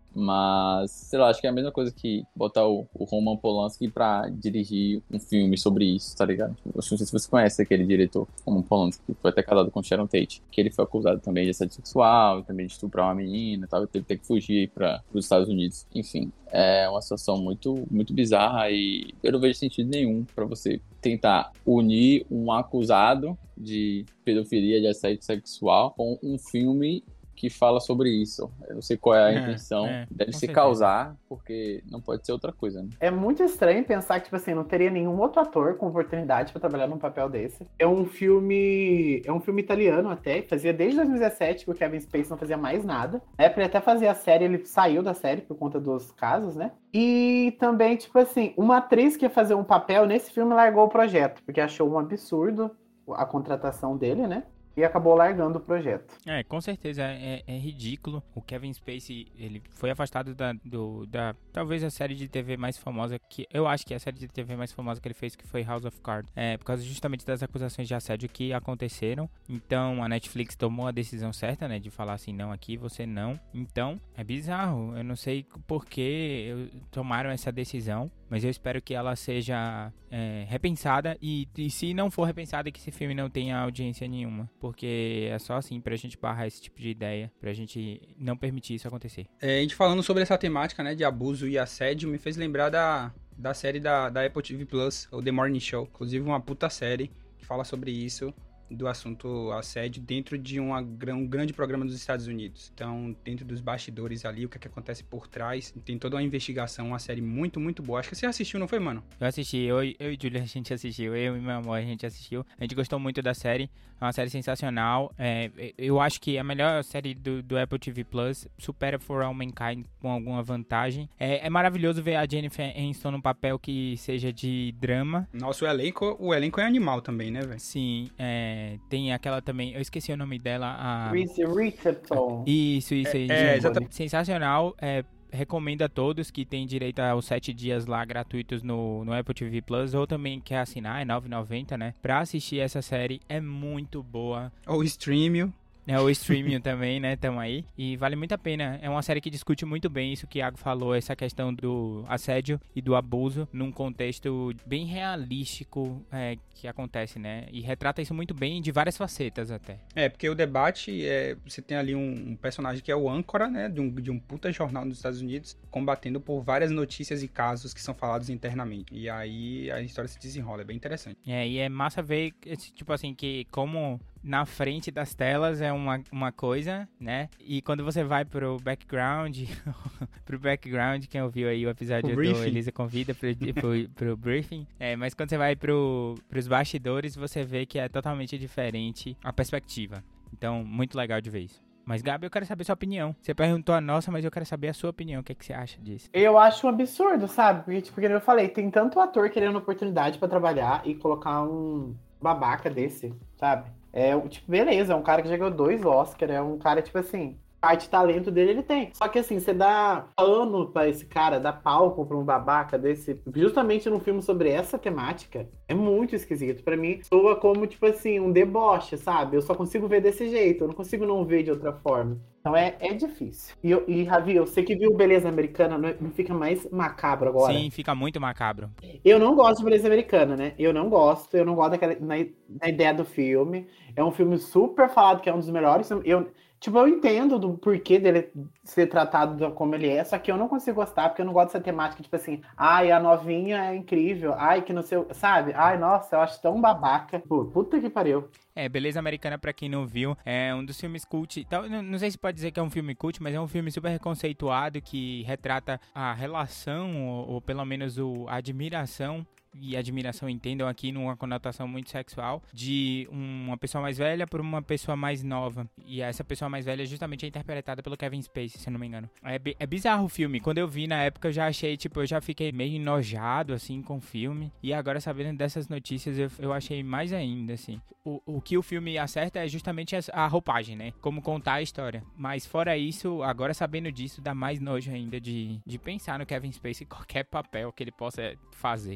Mas, sei lá, acho que é a mesma coisa que botar o, o Roman Polanski pra dirigir um filme sobre isso, tá ligado? Tipo, não sei se você conhece aquele diretor, Roman Polanski, que foi até casado com Sharon Tate, que ele foi acusado também de assédio sexual, também de estuprar uma menina e tal, e teve que fugir aí para os Estados Unidos. Enfim, é uma situação muito, muito bizarra e eu não vejo sentido nenhum pra você tentar unir um acusado de pedofilia, de assédio sexual com um filme que fala sobre isso. Eu não sei qual é a É, intenção. é, Deve com se certeza. causar, porque não pode ser outra coisa, né? É muito estranho pensar que, tipo assim, não teria nenhum outro ator com oportunidade pra trabalhar num papel desse. É um filme. É um filme italiano até. Fazia desde dois mil e dezessete que o Kevin Spacey não fazia mais nada. Na época ele até fazia a série, ele saiu da série por conta dos casos, né? E também, tipo assim, uma atriz que ia fazer um papel nesse filme largou o projeto, porque achou um absurdo a contratação dele, né? E acabou largando o projeto. É, com certeza, é, é ridículo. O Kevin Spacey, ele foi afastado da, do, da, talvez a série de T V mais famosa, que eu acho que é a série de T V mais famosa que ele fez, que foi House of Cards. É, por causa justamente das acusações de assédio que aconteceram. Então, a Netflix tomou a decisão certa, né, de falar assim, não, aqui você não. Então, é bizarro. Eu não sei por que tomaram essa decisão, mas eu espero que ela seja é, repensada e, e se não for repensada, que esse filme não tenha audiência nenhuma. Porque é só assim pra gente barrar esse tipo de ideia, pra gente não permitir isso acontecer. É, a gente falando sobre essa temática, né, de abuso e assédio, me fez lembrar da, da série da, da Apple T V Plus, o The Morning Show. Inclusive uma puta série que fala sobre isso, do assunto assédio dentro de uma, um grande programa dos Estados Unidos. Então, dentro dos bastidores ali, o que, é que acontece por trás, tem toda uma investigação, uma série muito, muito boa. Acho que você assistiu, não foi, mano? Eu assisti, eu, eu e Julia, a gente assistiu, eu e meu amor, a gente assistiu. A gente gostou muito da série, é uma série sensacional. É, eu acho que a melhor série do, do Apple T V Plus supera For All Mankind com alguma vantagem. É, é maravilhoso ver a Jennifer Aniston num papel que seja de drama. Nosso elenco, o elenco é animal também, né, velho? Sim, é... tem aquela também, eu esqueci o nome dela, a... Reese Witherspoon. Isso, isso aí. É, gente. exatamente. Sensacional, é, recomendo a todos que têm direito aos sete dias lá gratuitos no, no Apple T V Plus, ou também quer assinar, é nove reais e noventa centavos, né? Pra assistir essa série, é muito boa. O Streamio. É, o streaming também, né, tamo aí, e vale muito a pena. É uma série que discute muito bem isso que o Iago falou, essa questão do assédio e do abuso num contexto bem realístico é, que acontece, né, e retrata isso muito bem de várias facetas até. É, porque o debate, é, você tem ali um, um personagem que é o âncora, né, de um, de um puta jornal nos Estados Unidos, combatendo por várias notícias e casos que são falados internamente. E aí a história se desenrola, é bem interessante. É, e é massa ver, esse, tipo assim, que como na frente das telas é uma, uma coisa, né? E quando você vai pro background, pro background, quem ouviu aí o episódio O do briefing. Elisa Convida pro, pro, pro briefing, é, mas quando você vai pro, pros bastidores, você vê que é totalmente diferente a perspectiva. Então, muito legal de ver isso. Mas, Gabi, eu quero saber sua opinião. Você perguntou a nossa, mas eu quero saber a sua opinião. O que, é que você acha disso? Eu acho um absurdo, sabe? Porque, tipo, como eu falei, tem tanto ator querendo oportunidade pra trabalhar e colocar um babaca desse, sabe? É, tipo, beleza, é um cara que já ganhou dois Oscars, é um cara, tipo assim, parte de talento dele ele tem. Só que assim, você dá pano pra esse cara, dá palco pra um babaca desse, justamente num filme sobre essa temática, é muito esquisito. Pra mim, soa como, tipo assim, um deboche, sabe? Eu só consigo ver desse jeito, eu não consigo não ver de outra forma. Então é, é difícil. E, eu, e Ravi, eu sei que viu Beleza Americana, não, não fica mais macabro agora? Sim, fica muito macabro. Eu não gosto de Beleza Americana, né? Eu não gosto, eu não gosto daquela, na, na ideia do filme. É um filme super falado que é um dos melhores. Eu, tipo, eu entendo do porquê dele ser tratado como ele é, só que eu não consigo gostar, porque eu não gosto dessa temática, tipo assim, ai, a novinha é incrível, ai, que não sei, sabe? Ai, nossa, eu acho tão babaca. Pô, puta que pariu. É, Beleza Americana, pra quem não viu, é um dos filmes cult. Então, não, não sei se pode dizer que é um filme cult, mas é um filme super conceituado que retrata a relação, ou, ou pelo menos o, a admiração. E admiração, entendam aqui, numa conotação muito sexual, de uma pessoa mais velha por uma pessoa mais nova. E essa pessoa mais velha justamente é interpretada pelo Kevin Spacey, se eu não me engano. É, é bizarro o filme. Quando eu vi na época, eu já achei, tipo, eu já fiquei meio enojado, assim, com o filme. E agora, sabendo dessas notícias, eu, eu achei mais ainda, assim. O, o que o filme acerta é justamente a, a roupagem, né? Como contar a história. Mas fora isso, agora sabendo disso, dá mais nojo ainda de, de pensar no Kevin Spacey, qualquer papel que ele possa fazer. Mas,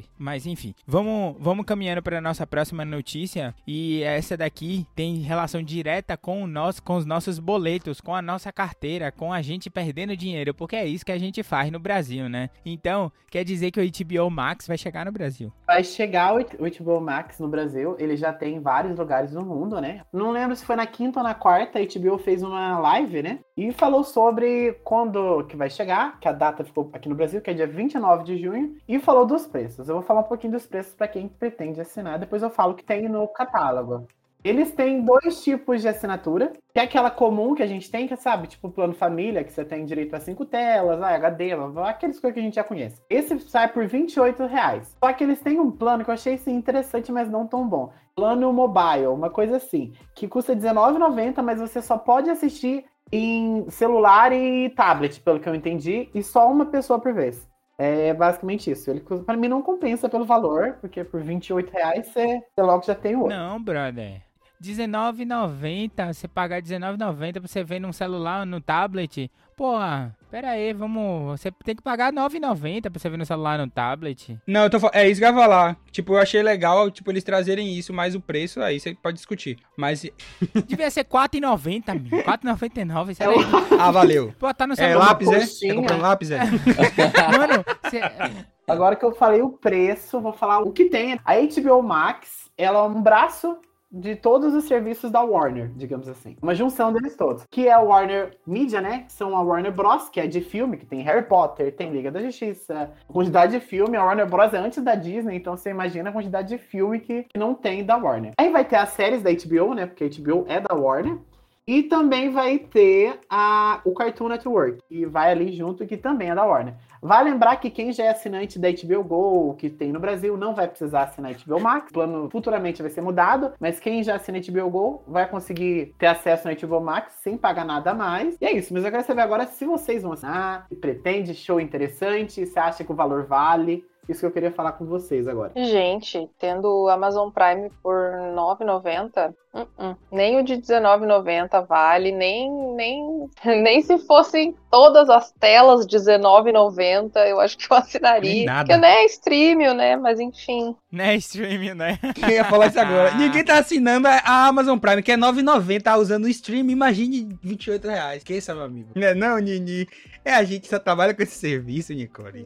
enfim. Vamos, vamos caminhando para nossa próxima notícia. E essa daqui tem relação direta com, o nosso, com os nossos boletos, com a nossa carteira, com a gente perdendo dinheiro, porque é isso que a gente faz no Brasil, né? Então, quer dizer que o H B O Max vai chegar no Brasil. Vai chegar o H B O Max no Brasil, ele já tem em vários lugares no mundo, né? Não lembro se foi na quinta ou na quarta, a H B O fez uma live, né? E falou sobre quando que vai chegar, que a data ficou aqui no Brasil, que é dia vinte e nove de junho, e falou dos preços. Eu vou falar um pouquinho dos preços para quem pretende assinar, depois eu falo o que tem no catálogo. Eles têm dois tipos de assinatura, que é aquela comum que a gente tem, que sabe, tipo o plano família, que você tem direito a cinco telas, ah, H D, aqueles coisas que a gente já conhece. Esse sai por vinte e oito reais. Só que eles têm um plano que eu achei sim, interessante, mas não tão bom. Plano mobile, uma coisa assim, que custa dezenove reais e noventa centavos, mas você só pode assistir em celular e tablet, pelo que eu entendi, e só uma pessoa por vez. É basicamente isso. Ele, pra mim, não compensa pelo valor, porque por vinte e oito reais você, você logo já tem o outro. Não, brother. dezenove reais e noventa centavos, você pagar dezenove reais e noventa centavos pra você ver num celular ou no tablet. Porra, pera aí, vamos... Você tem que pagar nove reais e noventa centavos pra você ver no celular ou no tablet. Não, eu tô falando... É isso que eu ia falar. Tipo, eu achei legal, tipo, eles trazerem isso, mas o preço, aí você pode discutir. Mas... Devia ser quatro reais e noventa centavos, quatro reais e noventa e nove centavos. Ah, valeu. Pô, tá no É celular. lápis, é? Tá comprando lápis, é? Mano, você... Agora que eu falei o preço, vou falar o que tem. A H B O Max, ela é um braço de todos os serviços da Warner, digamos assim. Uma junção deles todos. Que é a Warner Media, né? Que são a Warner Bros, que é de filme, que tem Harry Potter, tem Liga da Justiça. A quantidade de filme, a Warner Bros é antes da Disney, então você imagina a quantidade de filme que, que não tem da Warner. Aí vai ter as séries da H B O, né? Porque a H B O é da Warner. E também vai ter a, o Cartoon Network, que vai ali junto, que também é da Warner. Vale lembrar que quem já é assinante da H B O Go, que tem no Brasil, não vai precisar assinar H B O Max. O plano futuramente vai ser mudado, mas quem já assina H B O Go vai conseguir ter acesso no H B O Max sem pagar nada a mais. E é isso, mas eu quero saber agora se vocês vão assinar, se pretende, show interessante, se acha que o valor vale. Isso que eu queria falar com vocês agora. Gente, tendo o Amazon Prime por nove reais e noventa centavos, uh-uh. nem o de dezenove reais e noventa centavos vale, nem, nem, nem se fossem todas as telas dezenove reais e noventa centavos, eu acho que eu assinaria. Nem nada. Porque não é streaming, né? Mas enfim. Não é streaming, né? Eu ia falar isso agora. Ninguém tá assinando a Amazon Prime, que é nove reais e noventa centavos, tá usando o stream, imagine vinte e oito reais. Que isso, meu amigo? Não é não, Nini? É, a gente só trabalha com esse serviço, Nicole.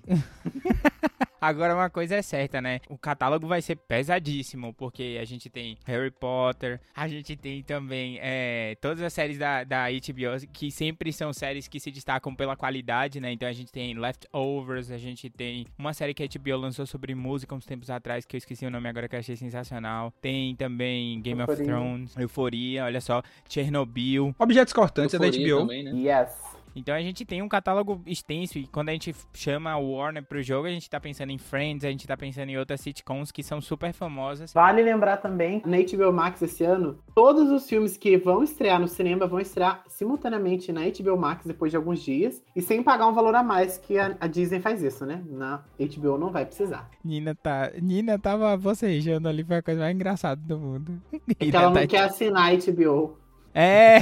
Agora uma coisa é certa, né? O catálogo vai ser pesadíssimo, porque a gente tem Harry Potter, a gente tem também é, todas as séries da, da H B O, que sempre são séries que se destacam pela qualidade, né? Então a gente tem Leftovers, a gente tem uma série que a H B O lançou sobre música uns tempos atrás, que eu esqueci o nome agora, que eu achei sensacional. Tem também Game Euforia. of Thrones, Euforia, olha só, Chernobyl. Objetos cortantes é da H B O. Também, né? Yes. Então a gente tem um catálogo extenso e quando a gente chama a Warner pro jogo, a gente tá pensando em Friends, a gente tá pensando em outras sitcoms que são super famosas. Vale lembrar também, na H B O Max esse ano, todos os filmes que vão estrear no cinema vão estrear simultaneamente na H B O Max depois de alguns dias e sem pagar um valor a mais, que a, a Disney faz isso, né? Na H B O não vai precisar. Nina, tá, Nina tava bocejando ali, foi a coisa mais engraçada do mundo. Porque ela não quer assinar a H B O. É!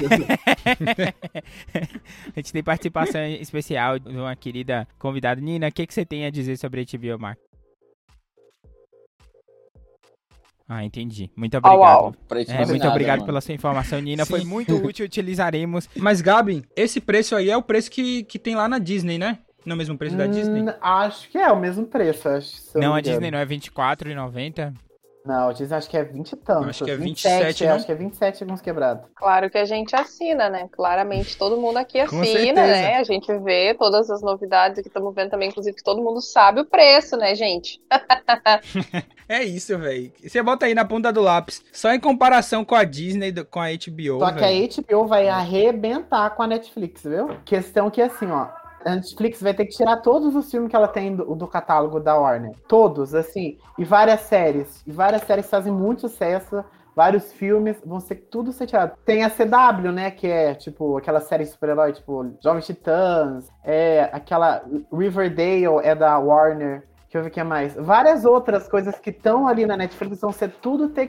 A gente tem participação especial de uma querida convidada. Nina, o que, que você tem a dizer sobre a H B O Max? Ah, entendi. Muito obrigado. Au, au. Pra gente É, fazer muito nada, obrigado mano. pela sua informação, Nina. Foi Sim. muito útil, utilizaremos. Mas, Gabi, esse preço aí é o preço que, que tem lá na Disney, né? Não é o mesmo preço da Disney? Hum, acho que é o mesmo preço. Acho, se eu Não, me a engano. Disney não é vinte e quatro reais e noventa centavos? Não, a Disney acho que é vinte e tantos. Acho que é vinte e sete, vinte e sete, não? acho que é vinte e sete alguns quebrados. Claro que a gente assina, né? Claramente todo mundo aqui Com assina, certeza. né? A gente vê todas as novidades que estamos vendo também, inclusive que todo mundo sabe o preço, né, gente? É isso, velho. Você bota aí na ponta do lápis. Só em comparação com a Disney, do- com a H B O, Só que velho. a H B O vai arrebentar com a Netflix, viu? Questão que assim, ó. A Netflix vai ter que tirar todos os filmes que ela tem do, do catálogo da Warner. Todos, assim. E várias séries. E várias séries fazem muito sucesso. Vários filmes vão ser tudo ser tirado. Tem a C W, né? Que é, tipo, aquela série de super-herói, tipo, Jovens Titãs. É, aquela Riverdale é da Warner. Deixa eu ver o que é mais. Várias outras coisas que estão ali na Netflix vão ser tudo ter que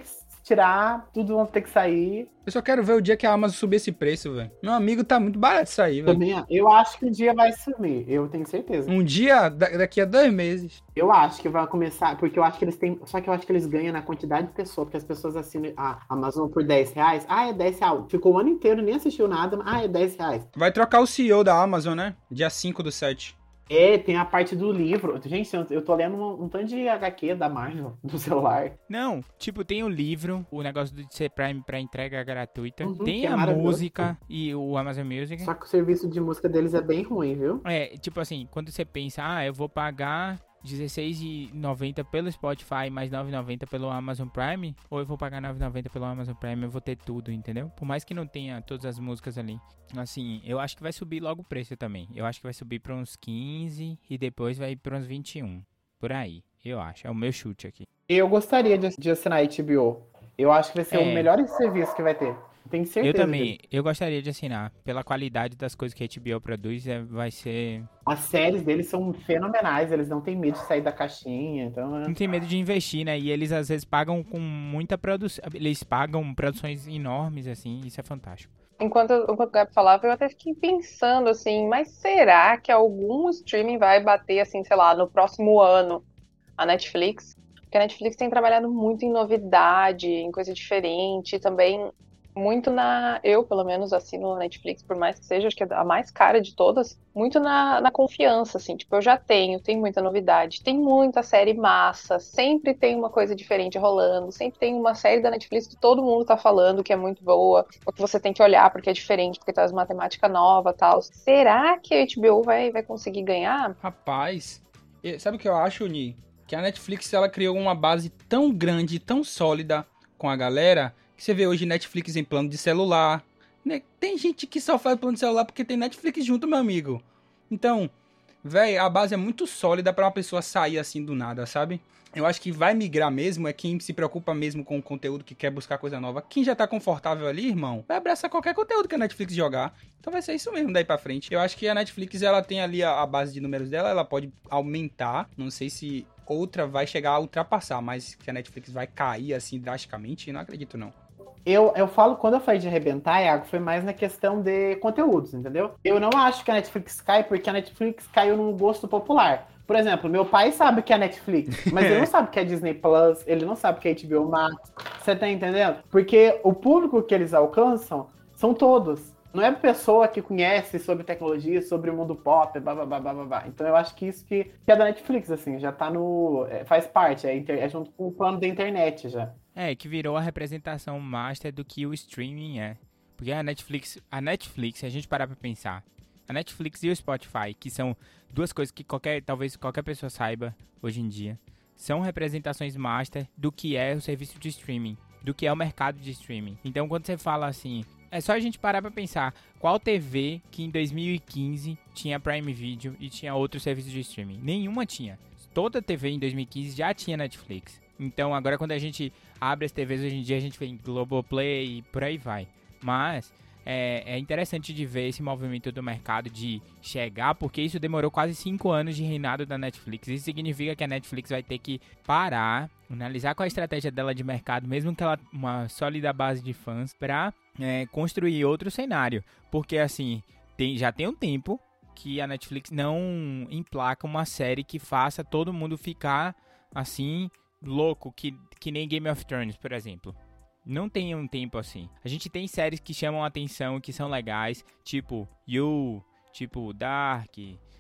tirar, tudo vão ter que sair. Eu só quero ver o dia que a Amazon subir esse preço, velho. Meu amigo, tá muito barato isso aí, velho. Também, eu acho que um dia vai subir, eu tenho certeza. Um dia, da- daqui a dois meses. Eu acho que vai começar, porque eu acho que eles têm. Só que eu acho que eles ganham na quantidade de pessoas, porque as pessoas assinam a Amazon por dez reais. Ah, é dez reais. Ficou o ano inteiro, nem assistiu nada. Ah, é dez reais. Vai trocar o C E O da Amazon, né? Dia cinco do sete. É, tem a parte do livro. Gente, eu- eu tô lendo um, um tanto de H Q da Marvel do celular. Não, tipo, tem o livro, o negócio de ser Prime pra entrega gratuita. Uhum, tem que é a maravilhoso. música e o Amazon Music. Só que o serviço de música deles é bem ruim, viu? É, tipo assim, quando você pensa, ah, eu vou pagar dezesseis reais e noventa centavos pelo Spotify mais nove reais e noventa centavos pelo Amazon Prime, ou eu vou pagar nove reais e noventa centavos pelo Amazon Prime, eu vou ter tudo, entendeu? Por mais que não tenha todas as músicas ali. Assim, eu acho que vai subir logo o preço também. Eu acho que vai subir pra uns quinze e depois vai pra uns vinte e um. Por aí, eu acho. É o meu chute aqui. Eu gostaria de, de assinar a H B O. Eu acho que vai ser É. o melhor serviço que vai ter. Tenho certeza. Eu também, disso. eu gostaria de assinar. Pela qualidade das coisas que a H B O produz, é, vai ser... As séries deles são fenomenais, eles não têm medo de sair da caixinha, então... é- Não tem medo de investir, né? E eles às vezes pagam com muita produção. Eles pagam produções enormes, assim, isso é fantástico. Enquanto, enquanto o Gabi falava, eu até fiquei pensando assim, mas será que algum streaming vai bater, assim, sei lá, no próximo ano a Netflix? Porque a Netflix tem trabalhado muito em novidade, em coisa diferente, também muito na... Eu, pelo menos, assino a Netflix, por mais que seja, acho que é a mais cara de todas, muito na, na confiança, assim, tipo, eu já tenho, tem muita novidade, tem muita série massa, sempre tem uma coisa diferente rolando, sempre tem uma série da Netflix que todo mundo tá falando que é muito boa, ou que você tem que olhar porque é diferente, porque traz matemática nova e tal. Será que a H B O vai, vai conseguir ganhar? Rapaz, e- sabe o que eu acho, Ni? Que a Netflix, ela criou uma base tão grande, tão sólida com a galera, que você vê hoje Netflix em plano de celular. Né? Tem gente que só faz plano de celular porque tem Netflix junto, meu amigo. Então, velho, a base é muito sólida pra uma pessoa sair assim do nada, sabe? Eu acho que vai migrar mesmo é quem se preocupa mesmo com o conteúdo, que quer buscar coisa nova. Quem já tá confortável ali, irmão, vai abraçar qualquer conteúdo que a Netflix jogar. Então vai ser isso mesmo daí pra frente. Eu acho que a Netflix, ela tem ali a, a base de números dela, ela pode aumentar. Não sei se outra vai chegar a ultrapassar, mas que a Netflix vai cair assim drasticamente, não acredito não. Eu, eu falo, quando eu falei de arrebentar, Iago, foi mais na questão de conteúdos, entendeu? Eu não acho que a Netflix cai porque a Netflix caiu num gosto popular. Por exemplo, meu pai sabe o que é Netflix, mas ele não sabe o que é Disney Plus, ele não sabe o que é H B O Max. Você tá entendendo? Porque o público que eles alcançam são todos. Não é pessoa que conhece sobre tecnologia, sobre o mundo pop, blá, blá, blá, blá, blá, blá. Então eu acho que isso que, que é da Netflix, assim, já tá no... é, faz parte, é, inter- é junto com o plano da internet já. É, que virou a representação master do que o streaming é. Porque a Netflix, a Netflix, se a gente parar pra pensar, a Netflix e o Spotify, que são duas coisas que qualquer, talvez qualquer pessoa saiba hoje em dia, são representações master do que é o serviço de streaming, do que é o mercado de streaming. Então, quando você fala assim, é só a gente parar pra pensar, qual T V que em dois mil e quinze tinha Prime Video e tinha outro serviço de streaming? Nenhuma tinha. Toda T V em dois mil e quinze já tinha Netflix. Então, agora quando a gente abre as T Vs hoje em dia, a gente vê em Globoplay e por aí vai. Mas é, é interessante de ver esse movimento do mercado de chegar, porque isso demorou quase cinco anos de reinado da Netflix. Isso significa que a Netflix vai ter que parar, analisar qual é a estratégia dela de mercado, mesmo que ela uma sólida base de fãs, para é, construir outro cenário. Porque assim, tem, já tem um tempo que a Netflix não emplaca uma série que faça todo mundo ficar assim louco, que, que nem Game of Thrones, por exemplo. Não tem um tempo assim. A gente tem séries que chamam a atenção, que são legais, tipo You, tipo Dark,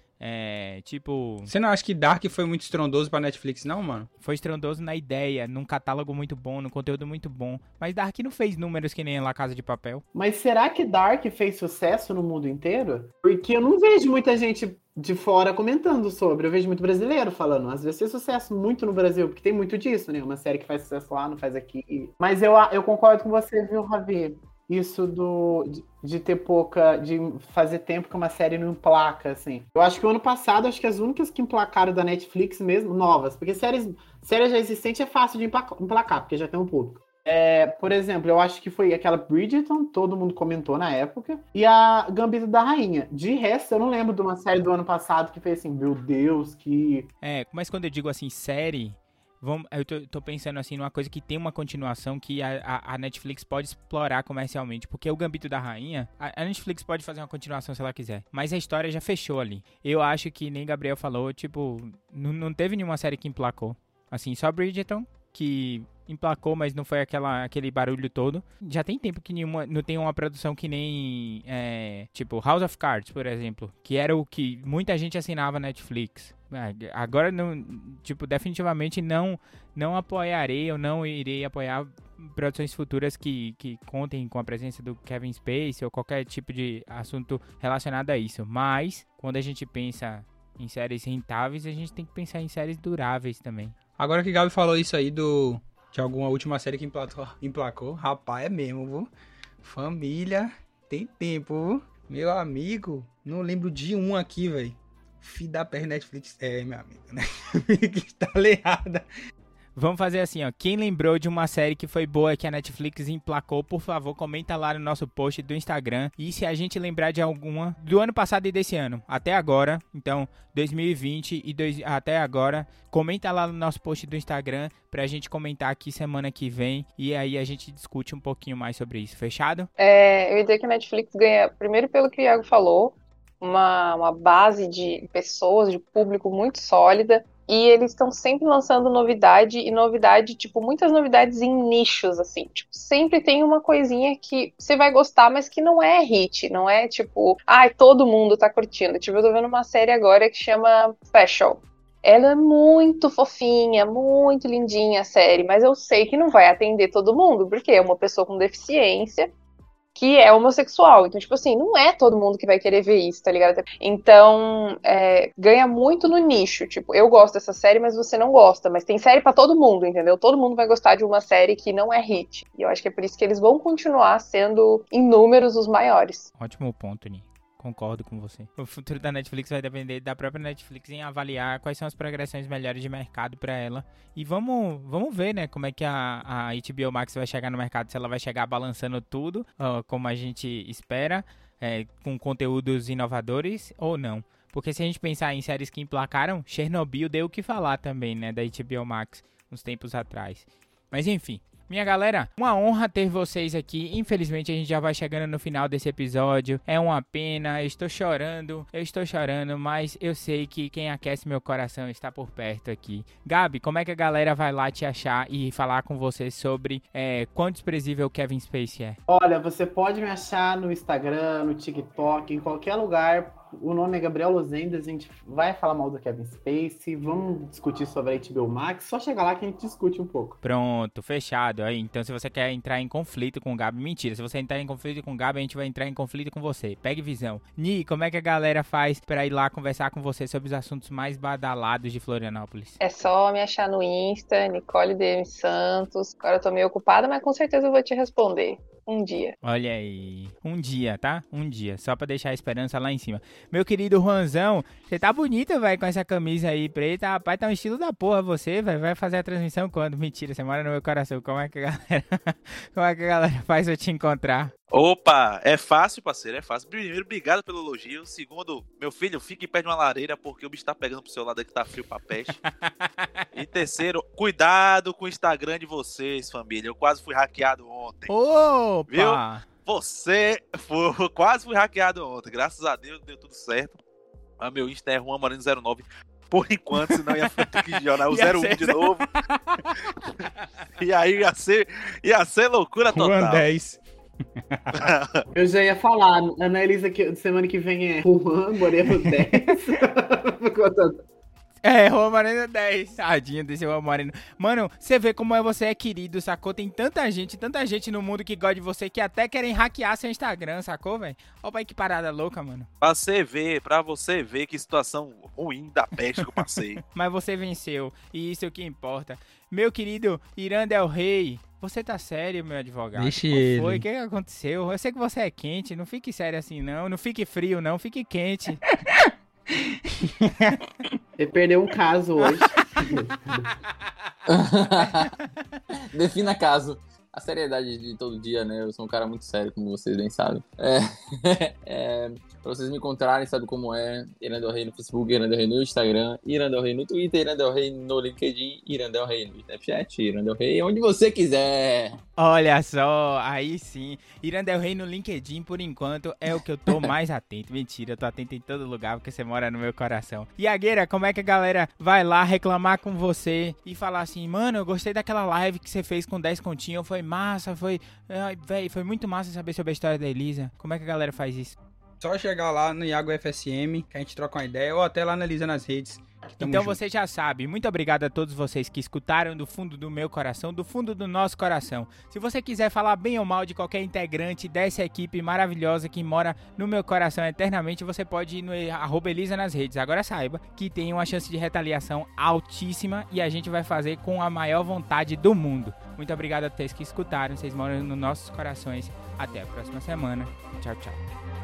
é, tipo... Você não acha que Dark foi muito estrondoso pra Netflix, não, mano? Foi estrondoso na ideia, num catálogo muito bom, num conteúdo muito bom. Mas Dark não fez números que nem La Casa de Papel. Mas será que Dark fez sucesso no mundo inteiro? Porque eu não vejo muita gente de fora comentando sobre. Eu vejo muito brasileiro falando. Às vezes fez sucesso muito no Brasil, porque tem muito disso, né? Uma série que faz sucesso lá, não faz aqui. Mas eu, eu concordo com você, viu, Ravi? Isso do, de, de ter pouca... De fazer tempo que uma série não emplaca, assim. Eu acho que o ano passado, acho que as únicas que emplacaram da Netflix mesmo, novas. Porque séries, séries já existentes é fácil de emplacar, emplacar porque já tem um público. É, por exemplo, eu acho que foi aquela Bridgerton, todo mundo comentou na época, e a Gambito da Rainha. De resto, eu não lembro de uma série do ano passado que fez assim, meu Deus, que... É, mas quando eu digo assim, série, vamos, eu tô, tô pensando assim numa coisa que tem uma continuação que a, a, a Netflix pode explorar comercialmente, porque o Gambito da Rainha, a, a Netflix pode fazer uma continuação se ela quiser, mas a história já fechou ali. Eu acho que nem Gabriel falou, tipo, não, não teve nenhuma série que emplacou. Assim, só Bridgerton, que emplacou, mas não foi aquela, aquele barulho todo. Já tem tempo que nenhuma, não tem uma produção que nem, é, tipo, House of Cards, por exemplo, que era o que muita gente assinava na Netflix. Agora, não, tipo, definitivamente não, não apoiarei ou não irei apoiar produções futuras que, que contem com a presença do Kevin Spacey ou qualquer tipo de assunto relacionado a isso. Mas, quando a gente pensa em séries rentáveis, a gente tem que pensar em séries duráveis também. Agora que o Gabi falou isso aí do, de alguma última série que emplacou, emplacou, rapaz, é mesmo, viu? Família, tem tempo, viu? Meu amigo, não lembro de um aqui, velho. Filho da perna Netflix. É, meu amigo, né? Que tá leada. Vamos fazer assim, ó. Quem lembrou de uma série que foi boa que a Netflix emplacou, por favor, comenta lá no nosso post do Instagram. E se a gente lembrar de alguma do ano passado e desse ano, até agora, então dois mil e vinte e dois, até agora, comenta lá no nosso post do Instagram pra gente comentar aqui semana que vem. E aí a gente discute um pouquinho mais sobre isso. Fechado? É, eu ia dizer que a Netflix ganha, primeiro pelo que o Iago falou, uma, uma base de pessoas, de público muito sólida. E eles estão sempre lançando novidade, e novidade, tipo, muitas novidades em nichos, assim. Tipo, sempre tem uma coisinha que você vai gostar, mas que não é hit, não é tipo, ai, todo mundo tá curtindo. Tipo, eu tô vendo uma série agora que chama Special. Ela é muito fofinha, muito lindinha a série, mas eu sei que não vai atender todo mundo, porque é uma pessoa com deficiência que é homossexual. Então, tipo assim, não é todo mundo que vai querer ver isso, tá ligado? Então, é, ganha muito no nicho. Tipo, eu gosto dessa série, mas você não gosta. Mas tem série pra todo mundo, entendeu? Todo mundo vai gostar de uma série que não é hit. E eu acho que é por isso que eles vão continuar sendo, em números, os maiores. Ótimo ponto, Ni. Concordo com você. O futuro da Netflix vai depender da própria Netflix em avaliar quais são as progressões melhores de mercado para ela. E vamos, vamos ver, né, como é que a, a H B O Max vai chegar no mercado, se ela vai chegar balançando tudo, uh, como a gente espera, é, com conteúdos inovadores ou não. Porque se a gente pensar em séries que emplacaram, Chernobyl deu o que falar também, né, da H B O Max, uns tempos atrás. Mas enfim. Minha galera, uma honra ter vocês aqui. Infelizmente a gente já vai chegando no final desse episódio. É uma pena, eu estou chorando, eu estou chorando, mas eu sei que quem aquece meu coração está por perto aqui. Gabi, como é que a galera vai lá te achar e falar com você sobre é, quão desprezível o Kevin Spacey é? Olha, você pode me achar no Instagram, no TikTok, em qualquer lugar. O nome é Gabriel Lozendas, a gente vai falar mal do Kevin Spacey, vamos discutir sobre a H B O Max, só chegar lá que a gente discute um pouco. Pronto, fechado. Aí, então se você quer entrar em conflito com o Gabi, mentira, se você entrar em conflito com o Gabi, a gente vai entrar em conflito com você. Pegue visão. Ni, como é que a galera faz pra ir lá conversar com você sobre os assuntos mais badalados de Florianópolis? É só me achar no Insta, Nicole D M Santos. Agora eu tô meio ocupada, mas com certeza eu vou te responder. Um dia. Olha aí. Um dia, tá? Um dia. Só pra deixar a esperança lá em cima. Meu querido Juanzão, você tá bonito, velho, com essa camisa aí preta. Rapaz, tá um estilo da porra você, velho. Vai fazer a transmissão quando? Mentira, você mora no meu coração. Como é que a galera... Como é que a galera faz pra te encontrar? Opa, é fácil, parceiro, é fácil. Primeiro, obrigado pelo elogio. Segundo, meu filho, fique perto de uma lareira porque o bicho tá pegando pro seu lado aqui, tá frio pra peste. E terceiro, cuidado com o Instagram de vocês, família. Eu quase fui hackeado ontem. Opa! Viu? Você foi, quase fui hackeado ontem. Graças a Deus deu tudo certo. Mas meu Insta é Juan Moreno zero nove. Por enquanto, senão ia ter que jogar o zero um de novo. E aí ia ser, ia ser loucura total. Juan dez. Eu já ia falar, a Ana Elisa que semana que vem é Juan Moreno dez. É, Juan Moreno dez. Tadinho desse Juan Moreno. Mano, você vê como é você é querido, sacou? Tem tanta gente, tanta gente no mundo que gosta de você que até querem hackear seu Instagram, sacou, velho? Olha aí que parada louca, mano. Pra você ver, pra você ver que situação ruim da peste que eu passei. Mas você venceu, e isso é o que importa. Meu querido Irã Del Rey, você tá sério, meu advogado? Deixa Qual ele. foi? O que aconteceu? Eu sei que você é quente, não fique sério assim não. Não fique frio não, fique quente. Você perdeu um caso hoje. Defina caso. a seriedade de todo dia, né? Eu sou um cara muito sério, como vocês bem sabem. É, é, pra vocês me encontrarem, sabe como é? Irandel Rei no Facebook, Irandel Rei no Instagram, Irandel Rei no Twitter, Irandel Rei no LinkedIn, Irandel Rei no Snapchat, Irandel Rei onde você quiser. Olha só, aí sim. Irandel Rei no LinkedIn, por enquanto, é o que eu tô mais atento. Mentira, eu tô atento em todo lugar, porque você mora no meu coração. E Agueira, como é que a galera vai lá reclamar com você e falar assim, mano, eu gostei daquela live que você fez com dez continhos, foi massa, foi... Ai, véi, foi muito massa saber sobre a história da Elisa. Como é que a galera faz isso? Só chegar lá no Iago F S M, que a gente troca uma ideia, ou até lá na Elisa nas redes. Então você já sabe, muito obrigado a todos vocês que escutaram do fundo do meu coração, do fundo do nosso coração. Se você quiser falar bem ou mal de qualquer integrante dessa equipe maravilhosa que mora no meu coração eternamente, você pode ir no arroba Elisa nas redes. Agora saiba que tem uma chance de retaliação altíssima e a gente vai fazer com a maior vontade do mundo. Muito obrigado a vocês que escutaram, vocês moram nos nossos corações. Até a próxima semana. Tchau, tchau.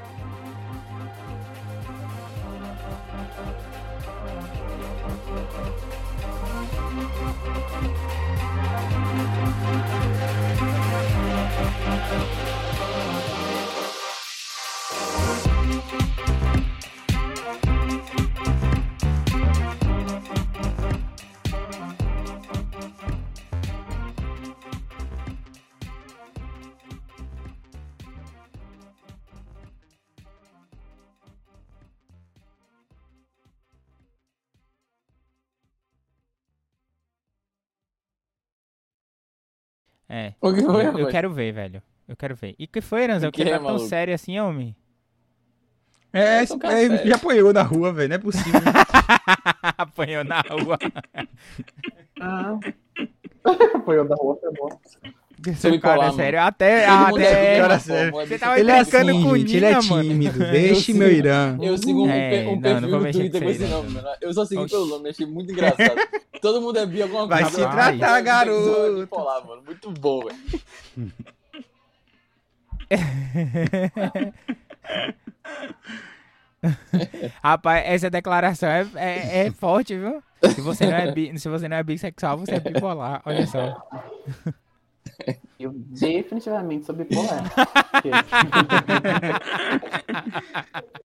É, O que foi, eu, eu rapaz? quero ver, velho. Eu quero ver. E que foi, Ranzão? O Que que é, tá tão maluco? sério assim, homem? É, Eu tô é, café. já apanhou na rua, velho, não é possível. Apanhou na rua. Ah. Foi o da rua, foi bom. Seu bipolar, cara, é mano. sério. Até. Todo mundo é até... de cara uma sério. forma, Você é tava Ele é brincando assim, com gente, ele é Ninha, mano. tímido. Deixe meu Irã. Eu sigo um, É, pe- um não, perfil não vou no mexer Twitter com com isso esse aí, nome, mano. Eu só segui Oxi. pelo nome, achei muito engraçado. Todo mundo é bi alguma Vai coisa. se mano. tratar, Eu garoto. vou falar, mano. Muito bom, velho. Rapaz, essa declaração é, é, é forte, viu? Se você, não é bi, se você não é bissexual, você é bipolar. Olha só. Eu definitivamente sou bipolar.